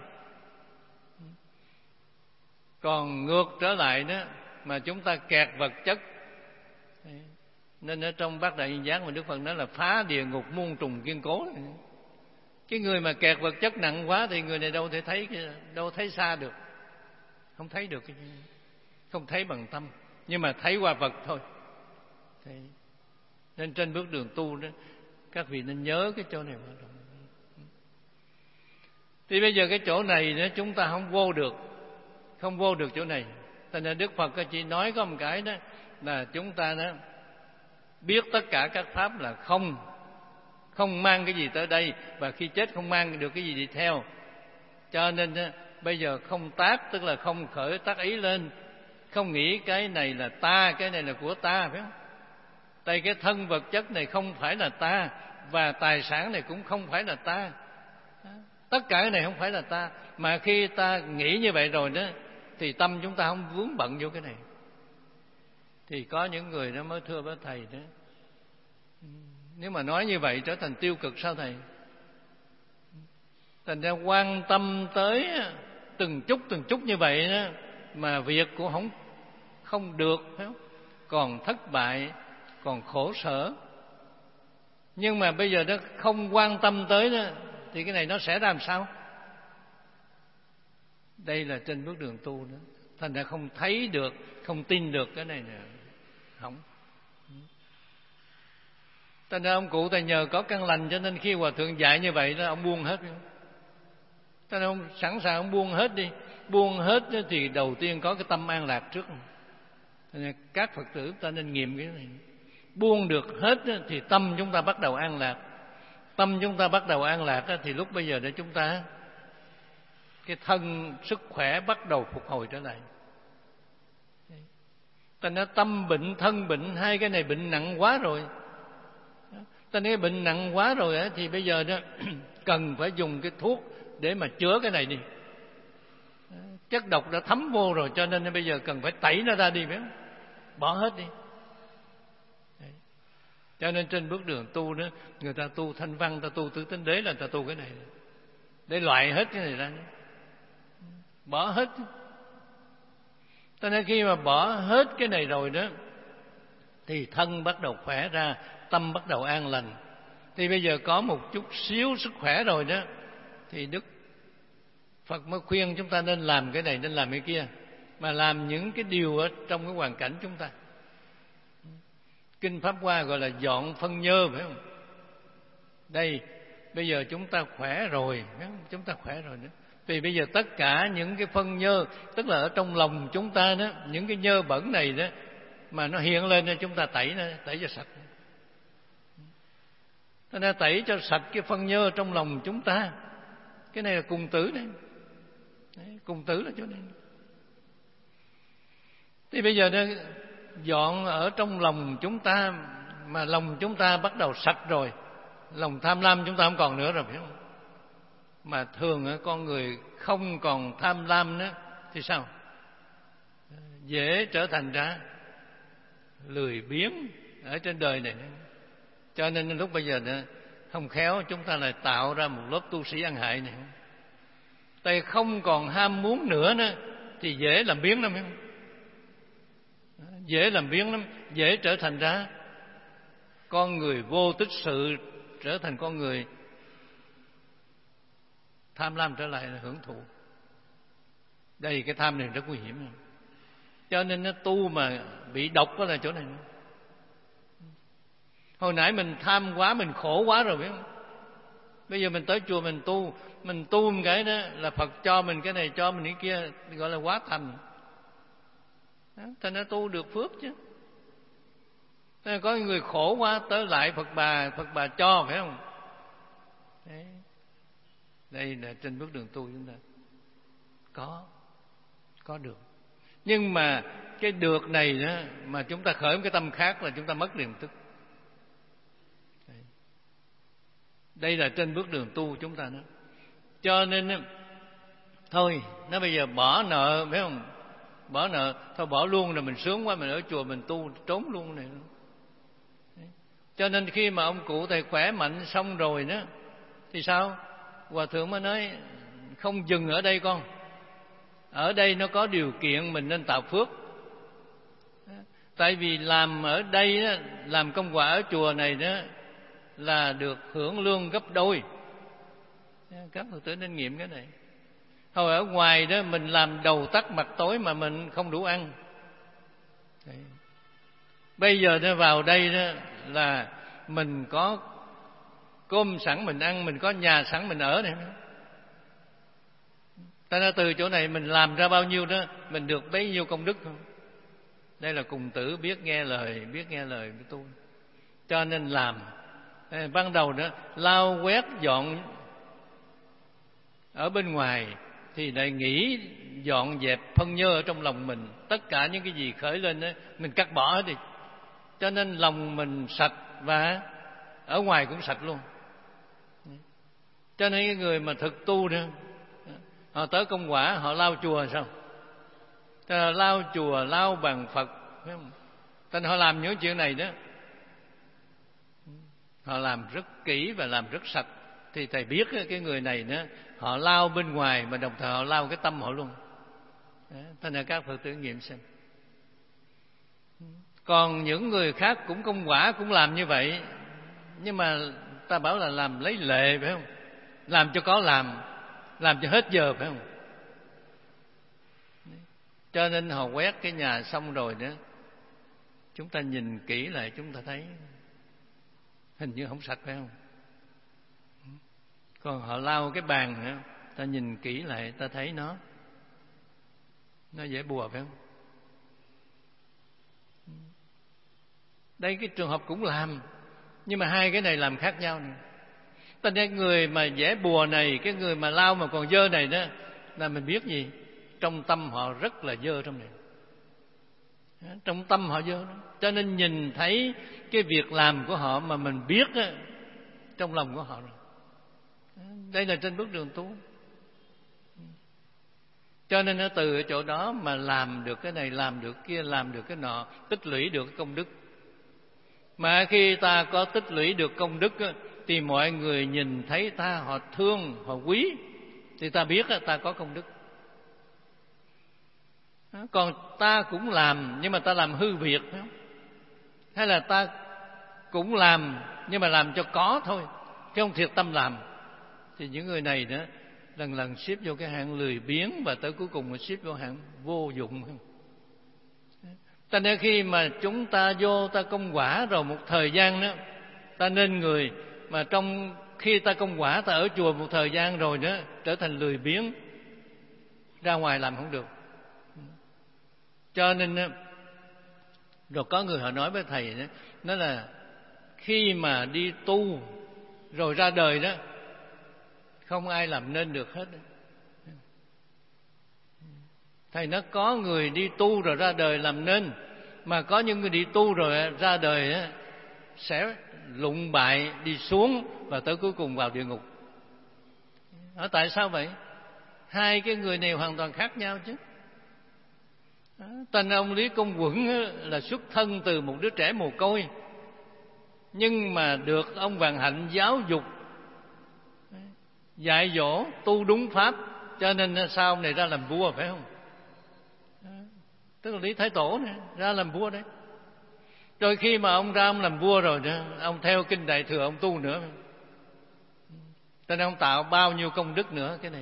Còn ngược trở lại đó mà chúng ta kẹt vật chất, nên ở trong Bát Đại Viên Giác mà Đức Phật nói là phá địa ngục muôn trùng kiên cố. Cái người mà kẹt vật chất nặng quá thì người này đâu thể thấy, đâu thấy xa được, không thấy được, không thấy bằng tâm, nhưng mà thấy qua Phật thôi. Nên trên bước đường tu đó, các vị nên nhớ cái chỗ này. Thì bây giờ cái chỗ này đó chúng ta không vô được chỗ này. Thành ra Đức Phật chỉ nói có một cái đó là chúng ta đó biết tất cả các pháp là không mang cái gì tới đây, và khi chết không mang được cái gì đi theo. Cho nên đó, bây giờ không tác, tức là không khởi tác ý lên, không nghĩ cái này là ta, cái này là của ta, phải không? Tại cái thân vật chất này không phải là ta, và tài sản này cũng không phải là ta. Tất cả cái này không phải là ta. Mà khi ta nghĩ như vậy rồi đó thì tâm chúng ta không vướng bận vô cái này. Thì có những người đó mới thưa với thầy đó, nếu mà nói như vậy trở thành tiêu cực sao thầy? Thành ra quan tâm tới từng chút như vậy đó, mà việc cũng không được, phải không? Còn thất bại, còn khổ sở. Nhưng mà bây giờ nó không quan tâm tới đó, thì cái này nó sẽ làm sao? Đây là trên bước đường tu đó. Thành ra không thấy được, không tin được cái này nè, không. Thành ra ông cụ thầy nhờ có căn lành, cho nên khi Hòa Thượng dạy như vậy đó, ông buông hết. Thành ra ông sẵn sàng ông buông hết đi. Buông hết thì đầu tiên có cái tâm an lạc trước. Thành ra các Phật tử ta nên nghiệm cái này. Buông được hết thì tâm chúng ta bắt đầu an lạc. Tâm chúng ta bắt đầu an lạc thì lúc bây giờ để chúng ta cái thân sức khỏe bắt đầu phục hồi trở lại. Thành ra tâm bệnh, thân bệnh, hai cái này bệnh nặng quá rồi. Thành ra bệnh nặng quá rồi thì bây giờ đó cần phải dùng cái thuốc để mà chữa cái này đi. Chất độc đã thấm vô rồi, cho nên bây giờ cần phải tẩy nó ra đi, phải không? Bỏ hết đi. Đấy. Cho nên trên bước đường tu đó, người ta tu thanh văn, ta tu tứ tín đế là người ta tu cái này để loại hết cái này ra, bỏ hết. Cho nên khi mà bỏ hết cái này rồi đó thì thân bắt đầu khỏe ra, tâm bắt đầu an lành. Thì bây giờ có một chút xíu sức khỏe rồi đó thì Đức Phật mới khuyên chúng ta nên làm cái này, nên làm cái kia, mà làm những cái điều ở trong cái hoàn cảnh chúng ta. Kinh Pháp Hoa gọi là dọn phân nhơ, phải không? Đây, bây giờ chúng ta khỏe rồi, phải không? Chúng ta khỏe rồi đó. Vì bây giờ tất cả những cái phân nhơ, tức là ở trong lòng chúng ta đó, những cái nhơ bẩn này đó mà nó hiện lên, chúng ta tẩy cho sạch. Thế nên tẩy cho sạch cái phân nhơ trong lòng chúng ta. Cái này là cùng tử đấy. Cùng tử là chỗ này. Thì bây giờ đó, dọn ở trong lòng chúng ta, mà lòng chúng ta bắt đầu sạch rồi, lòng tham lam chúng ta không còn nữa rồi, phải không? Mà thường con người không còn tham lam nữa thì sao? Dễ trở thành ra lười biếng ở trên đời này. Cho nên lúc bây giờ không khéo chúng ta lại tạo ra một lớp tu sĩ ăn hại này. Tại không còn ham muốn nữa thì dễ làm biếng lắm, không? Dễ làm biếng lắm, dễ trở thành ra con người vô tích sự, trở thành con người tham lam trở lại là hưởng thụ. Đây, cái tham này rất nguy hiểm. Cho nên nó tu mà bị độc đó là chỗ này. Hồi nãy mình tham quá, mình khổ quá rồi, phải không? Bây giờ mình tới chùa mình tu một cái đó là Phật cho mình cái này, cho mình cái kia, gọi là quá thành. Thành ra tu được phước chứ. Nên có người khổ quá tới lại Phật bà cho, phải không? Đấy. Đây là trên bước đường tu chúng ta có được. Nhưng mà cái được này đó, mà chúng ta khởi một cái tâm khác là chúng ta mất liền tức. Đây là trên bước đường tu chúng ta đó. Cho nên thôi, nó bây giờ bỏ nợ, phải không? Bỏ nợ, thôi bỏ luôn rồi, mình sướng quá, mình ở chùa mình tu trốn luôn này. Cho nên khi mà ông cụ thầy khỏe mạnh xong rồi đó thì sao? Hòa thượng mới nói không dừng ở đây con. Ở đây nó có điều kiện mình nên tạo phước. Tại vì làm ở đây đó, làm công quả ở chùa này đó là được hưởng lương gấp đôi. Các Phật tử nên nghiệm cái này. Hồi ở ngoài đó mình làm đầu tắt mặt tối mà mình không đủ ăn. Đấy. Bây giờ nó vào đây đó là mình có cơm sẵn mình ăn, mình có nhà sẵn mình ở này. Ta nói từ chỗ này mình làm ra bao nhiêu đó, mình được bấy nhiêu công đức không? Đây là cùng tử biết nghe lời của tôi. Cho nên làm. Ban đầu đó lau quét dọn ở bên ngoài thì lại nghĩ dọn dẹp phân nhơ ở trong lòng mình. Tất cả những cái gì khởi lên đó mình cắt bỏ hết đi. Cho nên lòng mình sạch và ở ngoài cũng sạch luôn. Cho nên cái người mà thực tu đó, họ tới công quả họ lau chùa sao? Lau chùa, lau bàn Phật, phải không? Nên họ làm những chuyện này đó, họ làm rất kỹ và làm rất sạch. Thì thầy biết cái người này đó, họ lau bên ngoài mà đồng thời họ lau cái tâm họ luôn. Thế nên các Phật tử nghiệm xem. Còn những người khác cũng công quả cũng làm như vậy, nhưng mà ta bảo là làm lấy lệ, phải không? Làm cho có làm cho hết giờ, phải không? Cho nên họ quét cái nhà xong rồi đó, chúng ta nhìn kỹ lại chúng ta thấy hình như không sạch, phải không? Còn họ lau cái bàn nữa, ta nhìn kỹ lại ta thấy nó dễ bùa, phải không? Đây cái trường hợp cũng làm, nhưng mà hai cái này làm khác nhau này. Tất nhiên người mà dễ bùa này, cái người mà lau mà còn dơ này đó, là mình biết gì? Trong tâm họ rất là dơ trong này. Trong tâm họ dơ đó. Cho nên nhìn thấy cái việc làm của họ mà mình biết đó, trong lòng của họ rồi. Đây là trên bước đường tu. Cho nên nó từ ở chỗ đó mà làm được cái này, làm được kia, làm được cái nọ, tích lũy được cái công đức. Mà khi ta có tích lũy được công đức thì mọi người nhìn thấy ta, họ thương, họ quý, thì ta biết ta có công đức. Còn ta cũng làm nhưng mà ta làm hư việc, phải không? Hay là ta cũng làm nhưng mà làm cho có thôi, chứ không thiệt tâm làm, thì những người này đó lần lần xếp vô cái hạng lười biếng, và tới cuối cùng là xếp vô hạng vô dụng. Cho nên khi mà chúng ta vô ta công quả rồi một thời gian đó, ta nên người mà trong khi ta công quả, ta ở chùa một thời gian rồi đó trở thành lười biếng, ra ngoài làm không được. Cho nên rồi có người họ nói với thầy đó, nói là khi mà đi tu rồi ra đời đó, không ai làm nên được hết. Thầy nói có người đi tu rồi ra đời làm nên, mà có những người đi tu rồi ra đời đó, sẽ lụng bại đi xuống và tới cuối cùng vào địa ngục. Tại sao vậy? Hai cái người này hoàn toàn khác nhau chứ. Tên ông Lý Công Quẩn là xuất thân từ một đứa trẻ mồ côi, nhưng mà được ông Vạn Hạnh giáo dục, dạy dỗ tu đúng pháp, cho nên sau này ra làm vua, phải không? Tức là Lý Thái Tổ này ra làm vua đấy. Rồi khi mà ông ra ông làm vua rồi đó, ông theo kinh Đại Thừa ông tu nữa, cho nên ông tạo bao nhiêu công đức nữa cái này.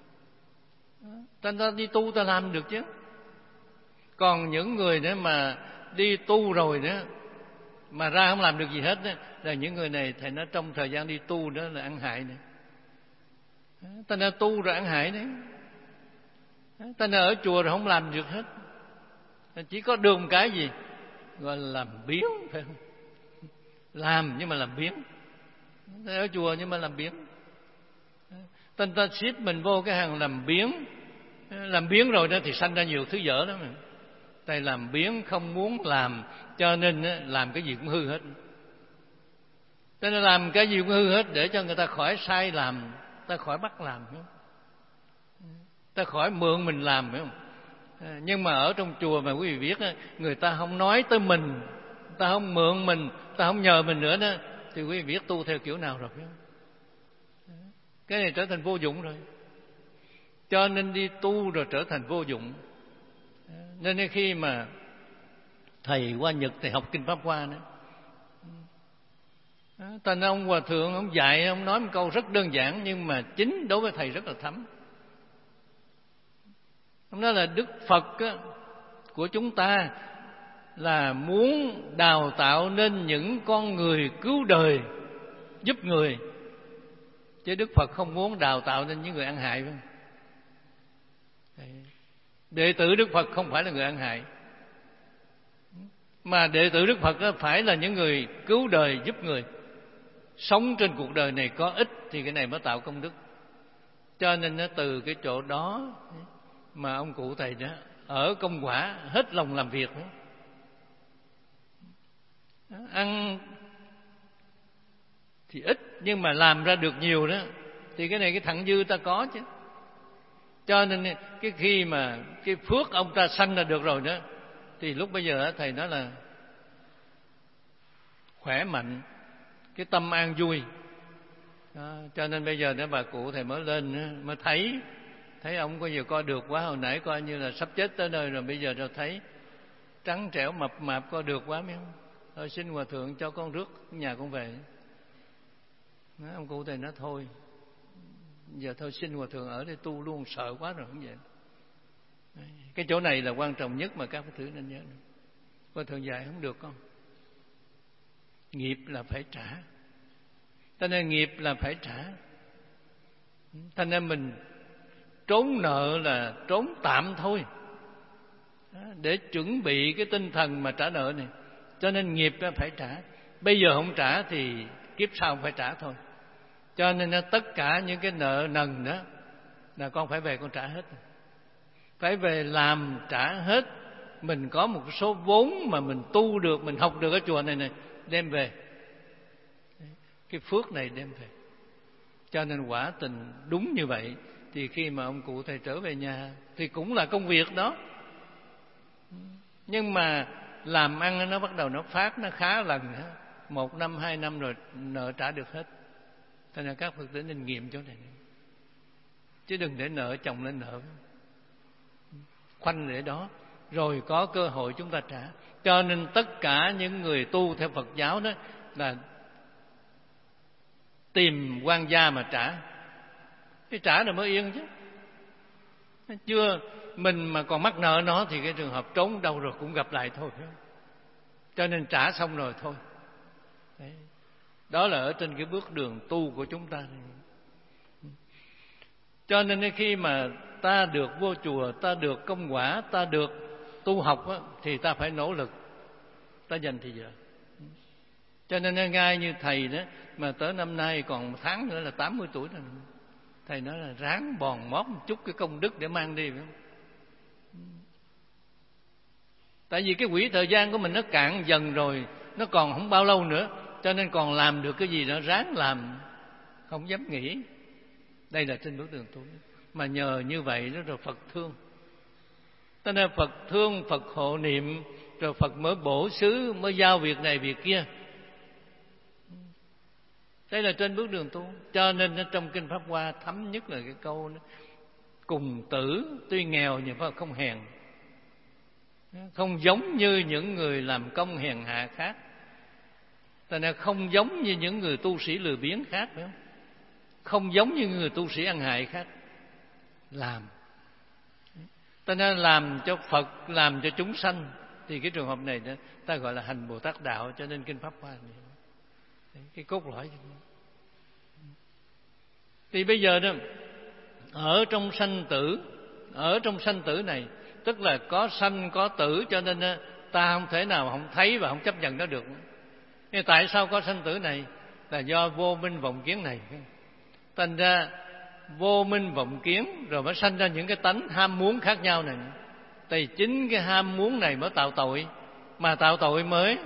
Ta đi tu ta làm được chứ. Còn những người đó mà đi tu rồi đó mà ra không làm được gì hết đó, là những người này thầy nói trong thời gian đi tu đó là ăn hại này. Ta nói tu rồi ăn hại đấy. Ta nói ở chùa rồi không làm được hết, chỉ có được một cái gì gọi là làm biếng, phải không? Làm nhưng mà làm biếng. Ở chùa nhưng mà làm biếng. Ta ship mình vô cái hàng làm biếng rồi đó thì sanh ra nhiều thứ dở đó mà. Tại làm biếng không muốn làm, cho nên làm cái gì cũng hư hết. Cho nên làm cái gì cũng hư hết để cho người ta khỏi sai làm, ta khỏi bắt làm, ta khỏi mượn mình làm, phải không? Nhưng mà ở trong chùa mà quý vị biết, người ta không nói tới mình, ta không mượn mình, ta không nhờ mình nữa đó, thì quý vị biết tu theo kiểu nào rồi, phải không? Cái này trở thành vô dụng rồi. Cho nên đi tu rồi trở thành vô dụng. Nên khi mà thầy qua Nhật thầy học kinh Pháp Hoa nữa, thành ông hòa thượng ông dạy, ông nói một câu rất đơn giản nhưng mà chính đối với thầy rất là thấm. Ông nói là Đức Phật của chúng ta là muốn đào tạo nên những con người cứu đời, giúp người, chứ Đức Phật không muốn đào tạo nên những người ăn hại, phải không? Đệ tử Đức Phật không phải là người ăn hại, mà đệ tử Đức Phật phải là những người cứu đời giúp người. Sống trên cuộc đời này có ích thì cái này mới tạo công đức. Cho nên từ cái chỗ đó mà ông cụ thầy đó ở công quả hết lòng làm việc đó. Ăn thì ít nhưng mà làm ra được nhiều đó, thì cái này cái thặng dư ta có chứ. Cho nên cái khi mà cái phước ông ta sanh ra được rồi đó, thì lúc bây giờ thầy nói là khỏe mạnh, cái tâm an vui đó. Cho nên bây giờ đó bà cụ thầy mới lên mới thấy ông có giờ coi được quá. Hồi nãy coi như là sắp chết tới nơi rồi, bây giờ rồi thấy trắng trẻo mập mạp coi được quá, mấy không? Thôi xin hòa thượng cho con rước nhà con về. Nói, ông cụ thầy nói thôi, giờ thôi xin hòa thượng ở đây tu luôn, sợ quá rồi không vậy. Cái chỗ này là quan trọng nhất mà các phật tử nên nhớ. Hòa thượng dạy không được con, nghiệp là phải trả, cho nên nghiệp là phải trả. Cho nên mình trốn nợ là trốn tạm thôi, để chuẩn bị cái tinh thần mà trả nợ này. Cho nên nghiệp là phải trả. Bây giờ không trả thì kiếp sau phải trả thôi. Cho nên tất cả những cái nợ nần đó là con phải về con trả hết, phải về làm trả hết. Mình có một số vốn mà mình tu được, mình học được ở chùa này đem về, cái phước này đem về. Cho nên quả tình đúng như vậy. Thì khi mà ông cụ thầy trở về nhà thì cũng là công việc đó, nhưng mà làm ăn nó bắt đầu nó phát, nó khá lần nữa. 1 năm 2 năm rồi nợ trả được hết. Cho nên các phật tử nên nghiệm chỗ này, chứ đừng để nợ chồng lên nợ, khoanh để đó rồi có cơ hội chúng ta trả. Cho nên tất cả những người tu theo Phật giáo đó là tìm quan gia mà trả, cái trả rồi mới yên chứ. Chưa mình mà còn mắc nợ nó thì cái trường hợp trốn đâu rồi cũng gặp lại thôi. Cho nên trả xong rồi thôi. Đấy. Đó là ở trên cái bước đường tu của chúng ta. Cho nên khi mà ta được vô chùa, ta được công quả, ta được tu học á, thì ta phải nỗ lực, ta dành thời giờ. Cho nên ngay như thầy đó, mà tới năm nay còn 1 tháng nữa là 80 tuổi rồi. Thầy nói là ráng bòn mót một chút cái công đức để mang đi, phải không? Tại vì cái quỹ thời gian của mình nó cạn dần rồi, nó còn không bao lâu nữa. Cho nên còn làm được cái gì đó ráng làm, không dám nghỉ. Đây là trên bước đường tu. Mà nhờ như vậy đó rồi Phật thương. Cho nên Phật thương, Phật hộ niệm, rồi Phật mới bổ xứ, mới giao việc này việc kia. Đây là trên bước đường tu. Cho nên trong Kinh Pháp Hoa thấm nhất là cái câu đó, cùng tử tuy nghèo nhưng mà không hèn, không giống như những người làm công hèn hạ khác. Tại nên không giống như những người tu sĩ lười biếng khác, phải không? Không giống như người tu sĩ ăn hại khác. Làm, ta nên làm cho Phật, làm cho chúng sanh. Thì cái trường hợp này đó, ta gọi là hành Bồ Tát đạo. Cho nên Kinh Pháp Hoa này, cái cốt lõi. Thì bây giờ đó, ở trong sanh tử này, tức là có sanh có tử, cho nên ta không thể nào không thấy và không chấp nhận nó được. Nhưng tại sao có sanh tử này? Là do vô minh vọng kiến này. Thành ra vô minh vọng kiến rồi mới sanh ra những cái tánh ham muốn khác nhau này. Thì chính cái ham muốn này mới tạo tội, mà tạo tội mới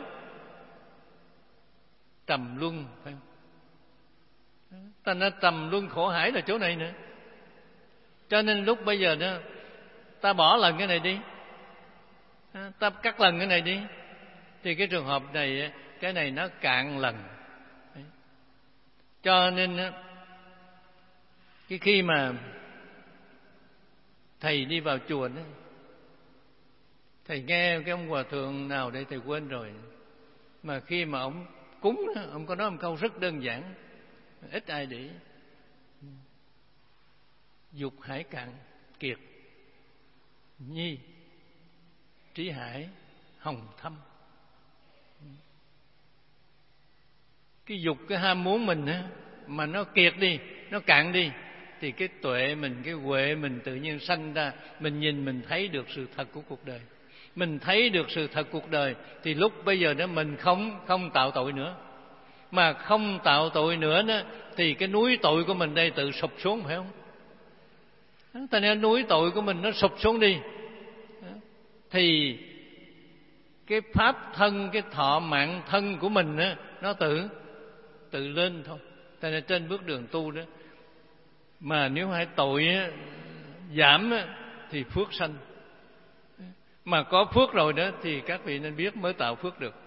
trầm luân, phải không? Ta nói trầm luân khổ hải là chỗ này nữa. Cho nên lúc bây giờ đó, ta bỏ lần cái này đi, ta cắt lần cái này đi, thì cái trường hợp này, cái này nó cạn lần. Cho nên cái khi mà thầy đi vào chùa đó, thầy nghe cái ông hòa thượng nào đây thầy quên rồi, mà khi mà ông cúng đó, ông có nói một câu rất đơn giản, ít ai để ý: dục hải cạn kiệt, nhi trí hải hồng thâm. Cái dục, cái ham muốn mình á, mà nó kiệt đi, nó cạn đi, thì cái tuệ mình, cái huệ mình tự nhiên sanh ra. Mình nhìn, mình thấy được sự thật của cuộc đời. Mình thấy được sự thật cuộc đời thì lúc bây giờ đó mình không tạo tội nữa. Mà không tạo tội nữa đó, thì cái núi tội của mình đây tự sụp xuống, phải không? Tại nên núi tội của mình nó sụp xuống đi, thì cái pháp thân, cái thọ mạng thân của mình á, nó tự lên thôi. Tại nên trên bước đường tu đó, mà nếu hai tội á, giảm á, thì phước sanh. Mà có phước rồi đó thì các vị nên biết mới tạo phước được.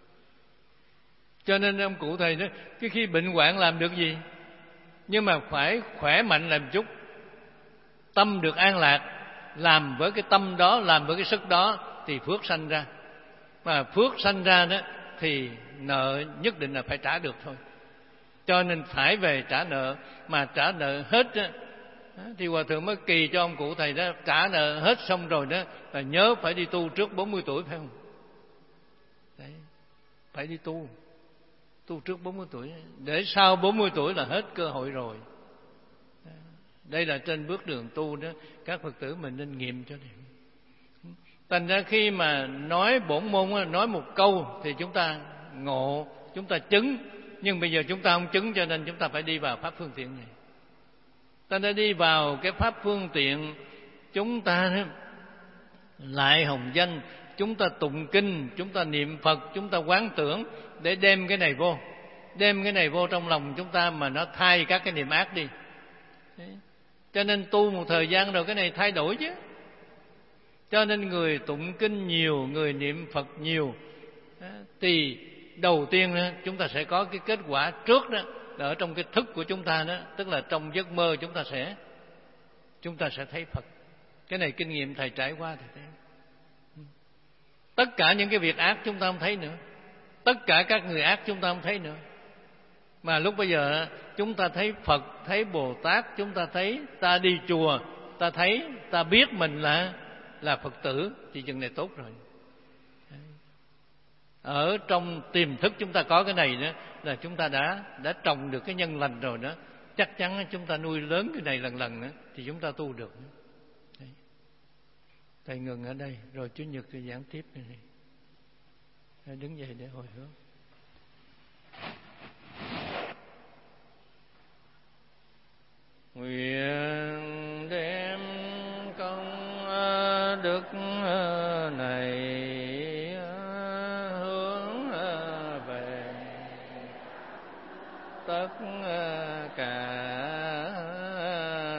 Cho nên ông cụ thầy đó, cái khi bệnh hoạn làm được gì, nhưng mà phải khỏe mạnh làm chút, tâm được an lạc, làm với cái tâm đó, làm với cái sức đó thì phước sanh ra. Mà phước sanh ra đó thì nợ nhất định là phải trả được thôi. Cho nên phải về trả nợ, mà trả nợ hết đó, thì hòa thượng mới kỳ cho ông cụ thầy đó, trả nợ hết xong rồi đó là nhớ phải đi tu trước 40 tuổi, phải không? Đấy, phải đi tu trước 40 tuổi, để sau 40 tuổi là hết cơ hội rồi. Đây là trên bước đường tu đó, các Phật tử mình nên nghiệm cho điểm. Thành ra khi mà nói bổn môn, nói một câu thì chúng ta ngộ, chúng ta chứng. Nhưng bây giờ chúng ta không chứng, cho nên chúng ta phải đi vào pháp phương tiện này. Ta đã đi vào cái pháp phương tiện, chúng ta lại hồng danh, chúng ta tụng kinh, chúng ta niệm Phật, chúng ta quán tưởng để đem cái này vô, đem cái này vô trong lòng chúng ta, mà nó thay các cái niệm ác đi. Đấy. Cho nên tu một thời gian rồi cái này thay đổi chứ. Cho nên người tụng kinh nhiều, người niệm Phật nhiều, thì đầu tiên chúng ta sẽ có cái kết quả trước đó, là ở trong cái thức của chúng ta đó, tức là trong giấc mơ chúng ta sẽ thấy Phật. Cái này kinh nghiệm thầy trải qua thì thấy. Tất cả những cái việc ác chúng ta không thấy nữa, tất cả các người ác chúng ta không thấy nữa. Mà lúc bây giờ chúng ta thấy Phật, thấy Bồ Tát, chúng ta thấy, ta đi chùa, ta thấy, ta biết mình là Phật tử, thì chừng này tốt rồi. Ở trong tiềm thức chúng ta có cái này đó, là chúng ta đã trồng được cái nhân lành rồi đó. Chắc chắn chúng ta nuôi lớn cái này lần lần đó, thì chúng ta tu được. Đấy. Thầy ngừng ở đây, rồi Chủ nhật thì giảng tiếp này. Thầy đứng dậy để hồi hướng. Nguyện đem công đức này hướng về tất cả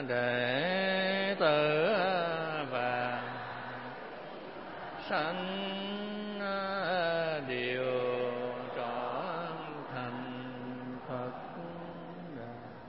đệ tử và sanh